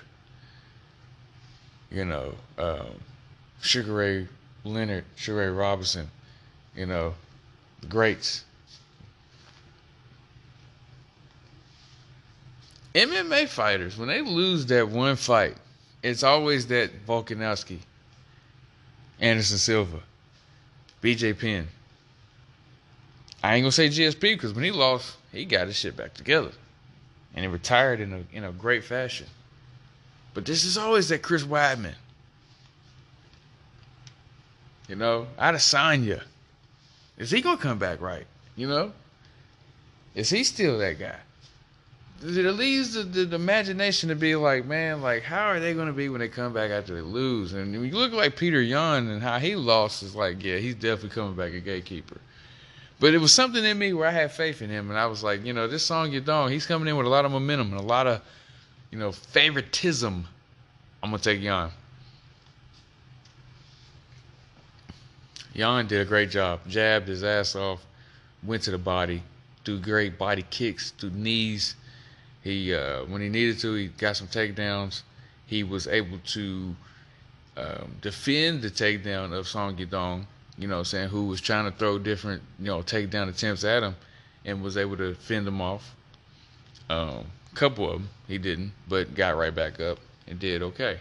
Sugar Ray Leonard, Sugar Ray Robinson. The greats. MMA fighters, when they lose that one fight, it's always that Volkanovski, Anderson Silva, BJ Penn. I ain't gonna say GSP because when he lost, he got his shit back together, and he retired in a great fashion. But this is always that Chris Weidman. Adesanya. Is he gonna come back right? Is he still that guy? It leaves the imagination to be like, man, like, how are they going to be when they come back after they lose? And when you look like Peter Yan and how he lost, is like, yeah, he's definitely coming back a gatekeeper. But it was something in me where I had faith in him, and I was like, this Song Yadong, he's coming in with a lot of momentum and a lot of, favoritism. I'm going to take Yan. Yan did a great job. Jabbed his ass off, went to the body, threw great body kicks, threw knees. He, when he needed to, he got some takedowns. He was able to defend the takedown of Song Yadong, who was trying to throw different, takedown attempts at him, and was able to fend them off. A couple of them he didn't, but got right back up and did okay.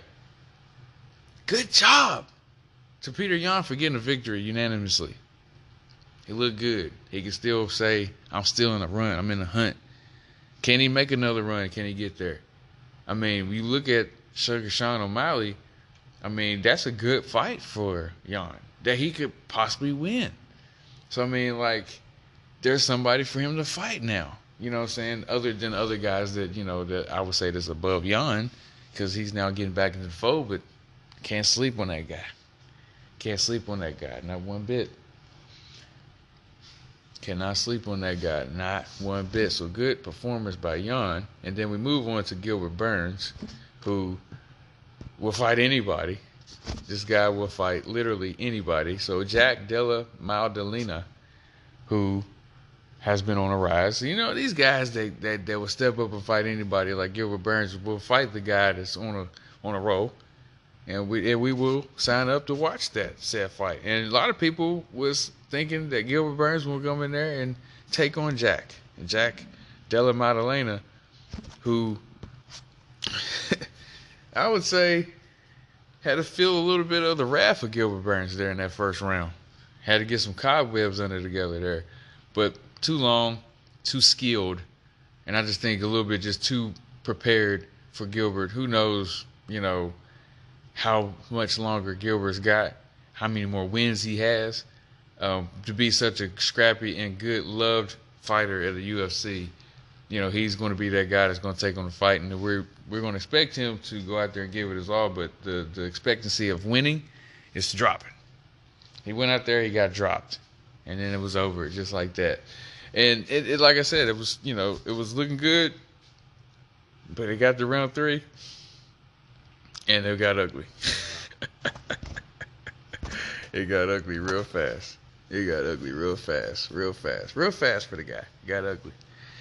Good job to Peter Yan for getting a victory unanimously. He looked good. He can still say, I'm still in a run. I'm in a hunt. Can he make another run? Can he get there? I mean, when you look at Sugar Sean O'Malley, I mean, that's a good fight for Jan that he could possibly win. So, I mean, like, there's somebody for him to fight now. You know what I'm saying? Other than other guys that, you know, that I would say that's above Jan, because he's now getting back into the fold, but can't sleep on that guy. Can't sleep on that guy, not one bit. Cannot sleep on that guy, not one bit. So good performance by Jan. And then we move on to Gilbert Burns, who will fight anybody. This guy will fight literally anybody. So Jack Della Maddalena, who has been on a rise. You know, these guys that will step up and fight anybody like Gilbert Burns will fight the guy that's on a roll. And we will sign up to watch that said fight. And a lot of people was thinking that Gilbert Burns will come in there and take on Jack. And Jack Della Maddalena, who I would say had to feel a little bit of the wrath of Gilbert Burns there in that first round. Had to get some cobwebs under together there. But too long, too skilled, and I just think a little bit just too prepared for Gilbert. Who knows, you know, how much longer Gilbert's got, how many more wins he has. To be such a scrappy and good, loved fighter at the UFC, you know, he's going to be that guy that's going to take on the fight, and we're going to expect him to go out there and give it his all, but the expectancy of winning is dropping. He went out there, he got dropped, and then it was over, just like that. And it like I said, it was, you know, it was looking good, but it got to round 3, and it got ugly. It got ugly real fast. It got ugly real fast for the guy. It got ugly.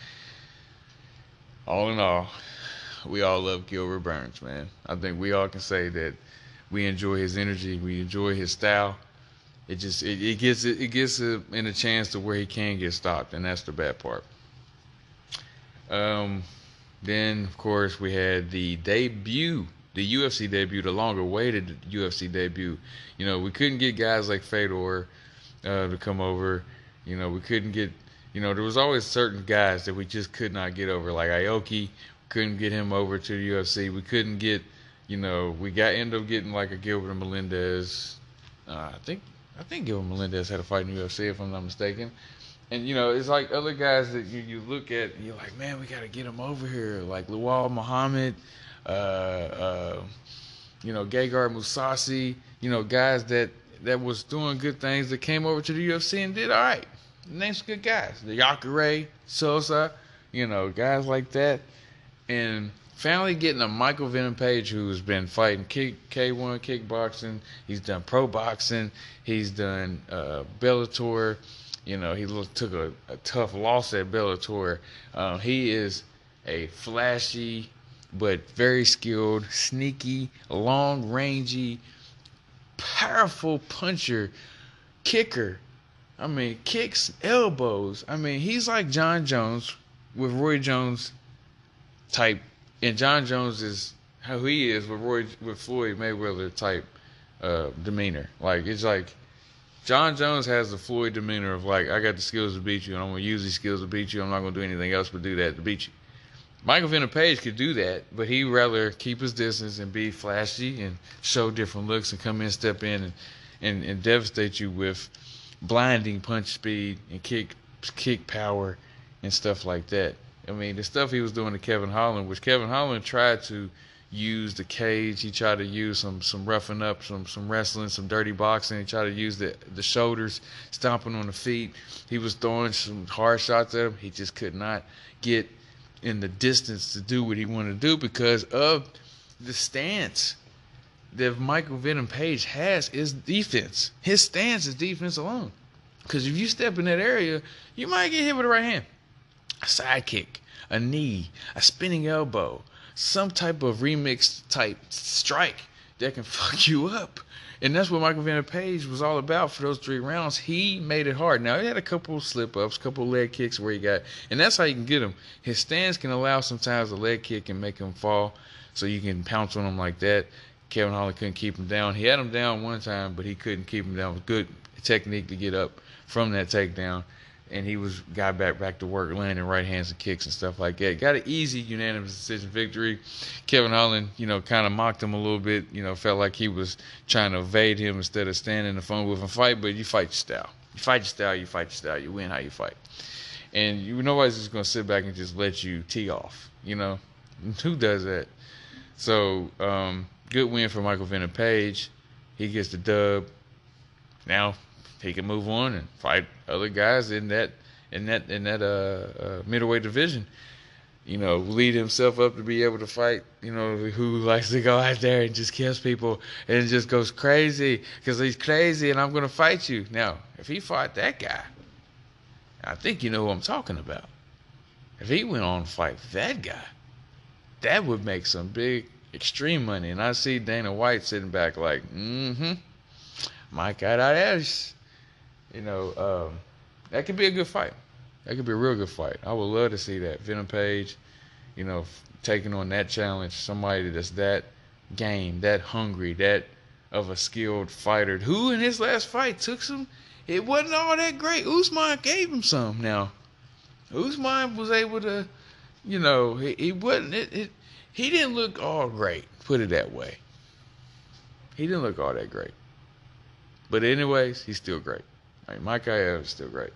All in all, we all love Gilbert Burns, man. I think we all can say that we enjoy his energy, we enjoy his style. It just it gets in a chance to where he can get stopped, and that's the bad part. Then of course we had the debut, the UFC debut, the longer-awaited UFC debut. You know, we couldn't get guys like Fedor to come over. You know, we couldn't get. You know, there was always certain guys that we just could not get over, like Aoki. Couldn't get him over to the UFC. We couldn't get. You know, we ended up getting like a Gilbert Melendez. I think Gilbert Melendez had a fight in the UFC, if I'm not mistaken. And, you know, it's like other guys that you look at and you're like, man, we got to get him over here. Like Lawal Muhammad, you know, Gegard Mousasi, you know, guys that was doing good things that came over to the UFC and did all right. Name some good guys. The Jacare, Sosa, you know, guys like that. And finally getting a Michael Venom Page who's been fighting K1 kickboxing. He's done pro boxing. He's done Bellator. You know, he took a tough loss at Bellator. He is a flashy but very skilled, sneaky, long-rangey, powerful puncher, kicker. I mean, kicks, elbows. I mean, he's like John Jones with Roy Jones type. And John Jones is how he is with Floyd Mayweather type demeanor. Like, it's like John Jones has the Floyd demeanor of like, I got the skills to beat you, and I'm going to use these skills to beat you. I'm not going to do anything else but do that to beat you. Michael Venom Page could do that, but he'd rather keep his distance and be flashy and show different looks and come in, step in, and devastate you with blinding punch speed and kick power and stuff like that. I mean, the stuff he was doing to Kevin Holland, which Kevin Holland tried to use the cage. He tried to use some roughing up, some wrestling, some dirty boxing. He tried to use the shoulders, stomping on the feet. He was throwing some hard shots at him. He just could not get in the distance to do what he wanted to do because of the stance that Michael Venom Page has is defense. His stance is defense alone. Because if you step in that area, you might get hit with a right hand, a side kick, a knee, a spinning elbow, some type of remix type strike that can fuck you up. And that's what Michael Venom Page was all about for those 3 rounds. He made it hard. Now, he had a couple of slip-ups, a couple of leg kicks where he got, and that's how you can get him. His stance can allow sometimes a leg kick and make him fall, so you can pounce on him like that. Kevin Holland couldn't keep him down. He had him down one time, but he couldn't keep him down with good technique to get up from that takedown, and he got back to work, landing right hands and kicks and stuff like that. Got an easy unanimous decision victory. Kevin Holland, kind of mocked him a little bit. Felt like he was trying to evade him instead of standing in the phone with him fight. But you fight your style. You fight your style. You fight your style. You win how you fight. And nobody's just gonna sit back and just let you tee off. Who does that? So good win for Michael Venom Page. He gets the dub. Now he can move on and fight other guys in that middleweight division. Lead himself up to be able to fight. Who likes to go out there and just kills people and just goes crazy because he's crazy and I'm gonna fight you. Now, if he fought that guy, I think you know who I'm talking about. If he went on to fight that guy, that would make some big extreme money. And I see Dana White sitting back like, my God, that is. That could be a good fight. That could be a real good fight. I would love to see that. Venom Page, taking on that challenge, somebody that's that game, that hungry, that of a skilled fighter, who in his last fight took some, it wasn't all that great. Usman gave him some. Now, Usman was able to, he wasn't, he didn't look all great, put it that way. He didn't look all that great. But anyways, he's still great. Mike Kayev is still great.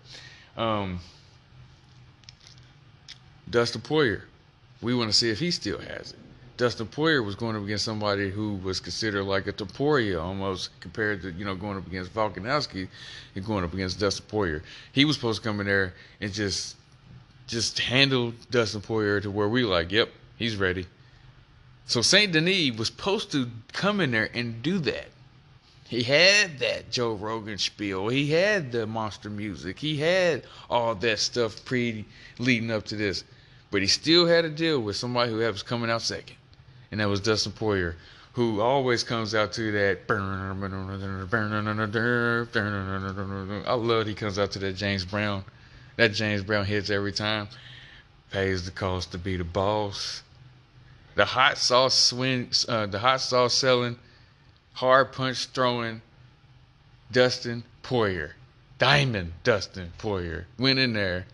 Dustin Poirier, we want to see if he still has it. Dustin Poirier was going up against somebody who was considered like a Topuria almost compared to, going up against Volkanovski and going up against Dustin Poirier. He was supposed to come in there and just handle Dustin Poirier to where we like, yep, he's ready. So St. Denis was supposed to come in there and do that. He had that Joe Rogan spiel. He had the monster music. He had all that stuff leading up to this. But he still had to deal with somebody who was coming out second. And that was Dustin Poirier, who always comes out to that. I love he comes out to that James Brown. That James Brown hits every time. Pays the cost to be the boss. The hot sauce selling, hard punch throwing Dustin Poirier. Diamond Dustin Poirier went in there,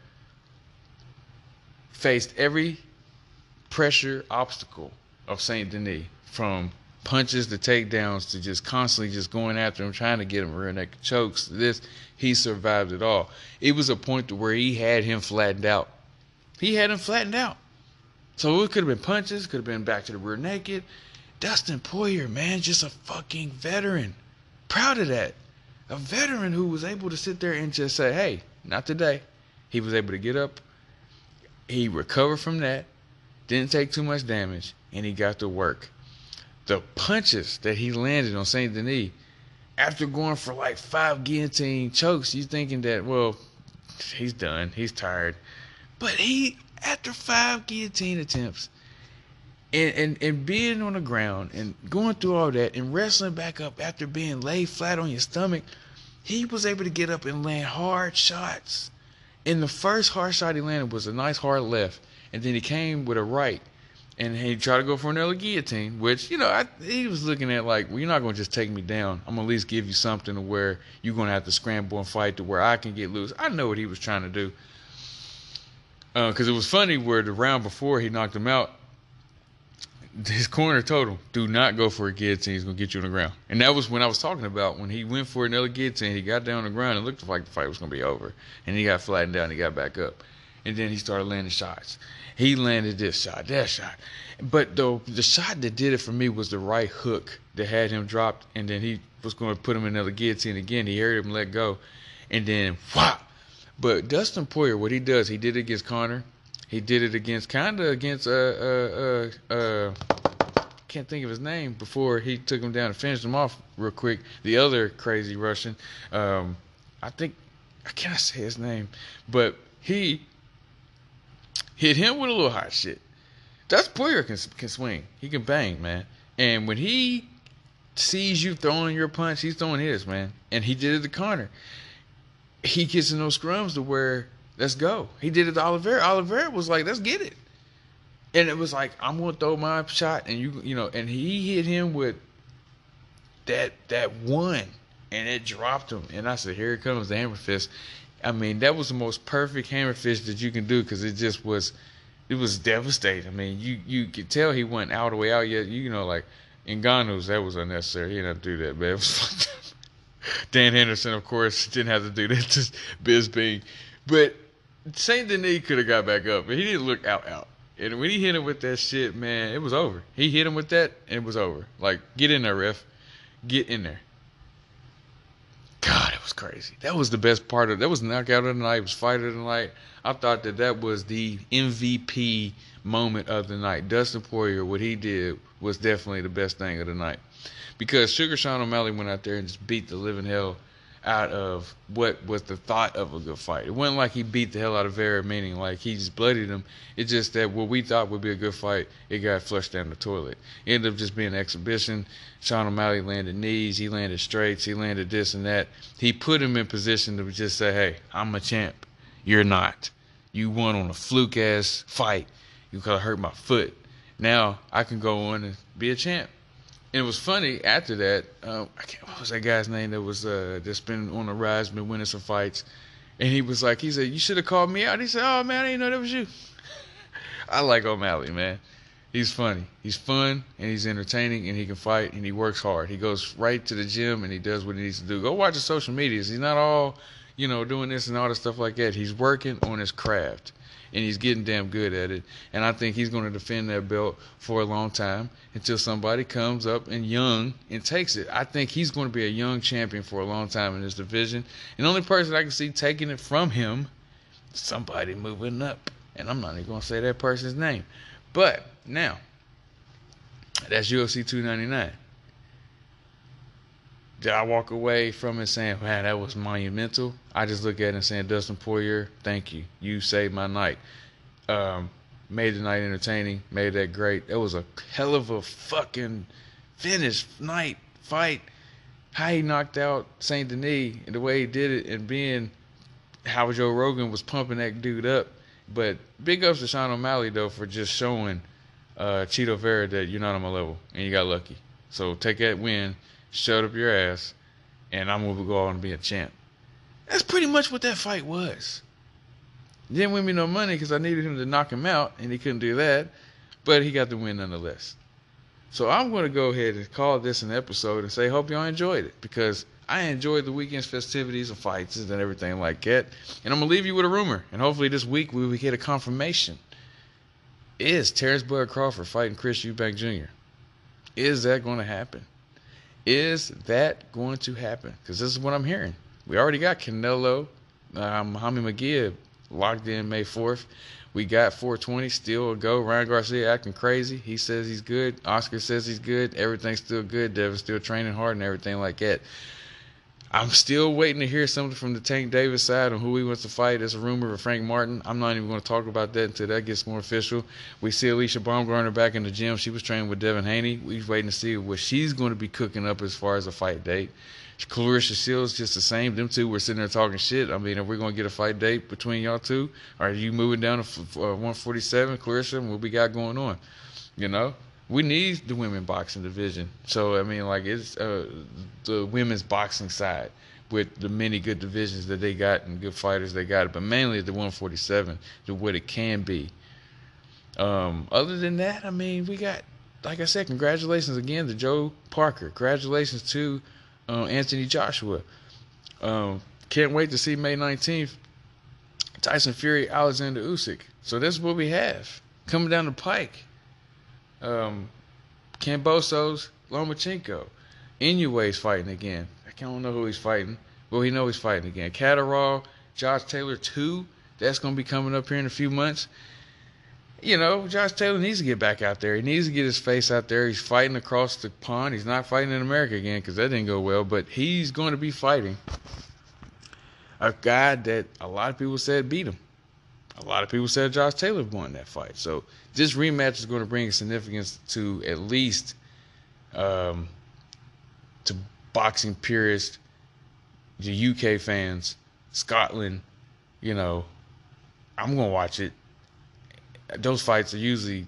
faced every pressure obstacle of St. Denis, from punches to takedowns to just constantly just going after him, trying to get him rear naked chokes. He survived it all. It was a point to where he had him flattened out. So it could have been punches, could have been back to the rear naked. Dustin Poirier, man, just a fucking veteran. Proud of that. A veteran who was able to sit there and just say, hey, not today. He was able to get up. He recovered from that. Didn't take too much damage. And he got to work. The punches that he landed on St. Denis, after going for like 5 guillotine chokes, you thinking that, well, he's done. He's tired. But after 5 guillotine attempts, and being on the ground and going through all that and wrestling back up after being laid flat on your stomach, he was able to get up and land hard shots. And the first hard shot he landed was a nice hard left. And then he came with a right. And he tried to go for another guillotine, which, he was looking at like, well, you're not going to just take me down. I'm going to at least give you something to where you're going to have to scramble and fight to where I can get loose. I know what he was trying to do. Because it was funny where the round before he knocked him out, his corner told him, do not go for a guillotine. He's going to get you on the ground. And that was when I was talking about when he went for another guillotine, he got down on the ground and it looked like the fight was going to be over. And he got flattened down and he got back up. And then he started landing shots. He landed this shot, that shot. But the shot that did it for me was the right hook that had him dropped. And then he was going to put him in another guillotine again. He heard him let go. And then, whop. But Dustin Poirier, what he does, he did it against Conor. He did it against can't think of his name before he took him down and finished him off real quick. The other crazy Russian, I can't say his name, but he hit him with a little hot shit. Dustin Poirier can swing. He can bang, man. And when he sees you throwing your punch, he's throwing his, man. And he did it to Conor. He gets in those scrums to where, let's go. He did it to Oliveira. Oliveira was like, let's get it. And it was like, I'm going to throw my shot. And and he hit him with that one. and it dropped him. And I said, here it comes, the hammer fist. I mean, that was the most perfect hammer fist that you can do because it was devastating. I mean, you could tell he wasn't all the way out yet. You know, like Ngannou's, that was unnecessary. He didn't have to do that, but it was Dan Henderson, of course, didn't have to do that to Bisping. But Saint Denis could have got back up, but he didn't look out. And when he hit him with that shit, man, it was over. He hit him with that, and it was over. Like, get in there, ref. Get in there. God, it was crazy. That was the best part of it. That was the knockout of the night. It was fight of the night. I thought that was the MVP moment of the night. Dustin Poirier, what he did was definitely the best thing of the night. Because Sugar Sean O'Malley went out there and just beat the living hell out of what was the thought of a good fight. It wasn't like he beat the hell out of Vera, meaning like he just bloodied him. It's just that what we thought would be a good fight, it got flushed down the toilet. It ended up just being an exhibition. Sean O'Malley landed knees, he landed straights, he landed this and that. He put him in position to just say, hey, I'm a champ. You're not. You won on a fluke-ass fight. You could have hurt my foot. Now I can go on and be a champ. And it was funny after that. What was that guy's name that was that's been on the rise, been winning some fights? And he said, you should have called me out. He said, oh man, I didn't know that was you. I like O'Malley, man. He's funny. He's fun and he's entertaining and he can fight and he works hard. He goes right to the gym and he does what he needs to do. Go watch his social medias. He's not all, doing this and all the stuff like that. He's working on his craft. And he's getting damn good at it. And I think he's going to defend that belt for a long time until somebody comes up and young and takes it. I think he's going to be a young champion for a long time in this division. And the only person I can see taking it from him is somebody moving up. And I'm not even going to say that person's name. But now, that's UFC 299. Did I walk away from it saying, man, that was monumental? I just look at it and saying, Dustin Poirier, thank you. You saved my night. Made the night entertaining. Made that great. It was a hell of a fucking finish night fight. How he knocked out Saint Denis and the way he did it and being how Joe Rogan was pumping that dude up. But big ups to Sean O'Malley, though, for just showing Chito Vera that you're not on my level and you got lucky. So take that win. Shut up your ass, and I'm going to go on and be a champ. That's pretty much what that fight was. He didn't win me no money because I needed him to knock him out, and he couldn't do that, but he got the win nonetheless. So I'm going to go ahead and call this an episode and say, hope y'all enjoyed it, because I enjoyed the weekend's festivities and fights and everything like that. And I'm going to leave you with a rumor, and hopefully this week we will get a confirmation. Is Terrence Bud Crawford fighting Chris Eubank Jr.? Is that going to happen? Is that going to happen? Because this is what I'm hearing. We already got Canelo, Muhammad Magia locked in May 4th. We got 420 still a go. Ryan Garcia acting crazy. He says he's good. Oscar says he's good. Everything's still good. Devin's still training hard and everything like that. I'm still waiting to hear something from the Tank Davis side on who he wants to fight. There's a rumor of Frank Martin. I'm not even going to talk about that until that gets more official. We see Alicia Baumgartner back in the gym. She was training with Devin Haney. We're waiting to see what she's going to be cooking up as far as a fight date. Clarissa Shields, just the same. Them two were sitting there talking shit. I mean, are we going to get a fight date between y'all two? Are you moving down to 147, Clarissa, and what we got going on? We need the women boxing division. So, I mean, like, it's the women's boxing side with the many good divisions that they got and good fighters they got, but mainly the 147 to what it can be. Other than that, I mean, we got, like I said, congratulations again to Joe Parker. Congratulations to Anthony Joshua. Can't wait to see May 19th, Tyson Fury, Alexander Usyk. So this is what we have coming down the pike. Kambosos, Lomachenko. Inouye's fighting again. I don't know who he's fighting. Well, he knows he's fighting again. Catterall, Josh Taylor 2. That's going to be coming up here in a few months. Josh Taylor needs to get back out there. He needs to get his face out there. He's fighting across the pond. He's not fighting in America again because that didn't go well. But he's going to be fighting a guy that a lot of people said beat him. A lot of people said Josh Taylor won that fight. So this rematch is going to bring significance to at least to boxing purists, the UK fans, Scotland. I'm going to watch it. Those fights are usually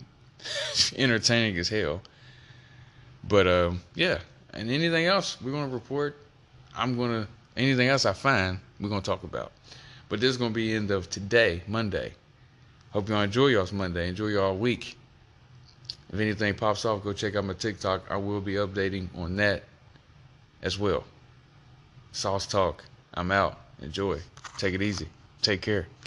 entertaining as hell. But, yeah. And anything else, we're going to report anything else I find, we're gonna talk about. But this is gonna be end of today, Monday. Hope y'all enjoy y'all's Monday. Enjoy y'all week. If anything pops off, go check out my TikTok. I will be updating on that as well. Sauce Talk. I'm out. Enjoy. Take it easy. Take care.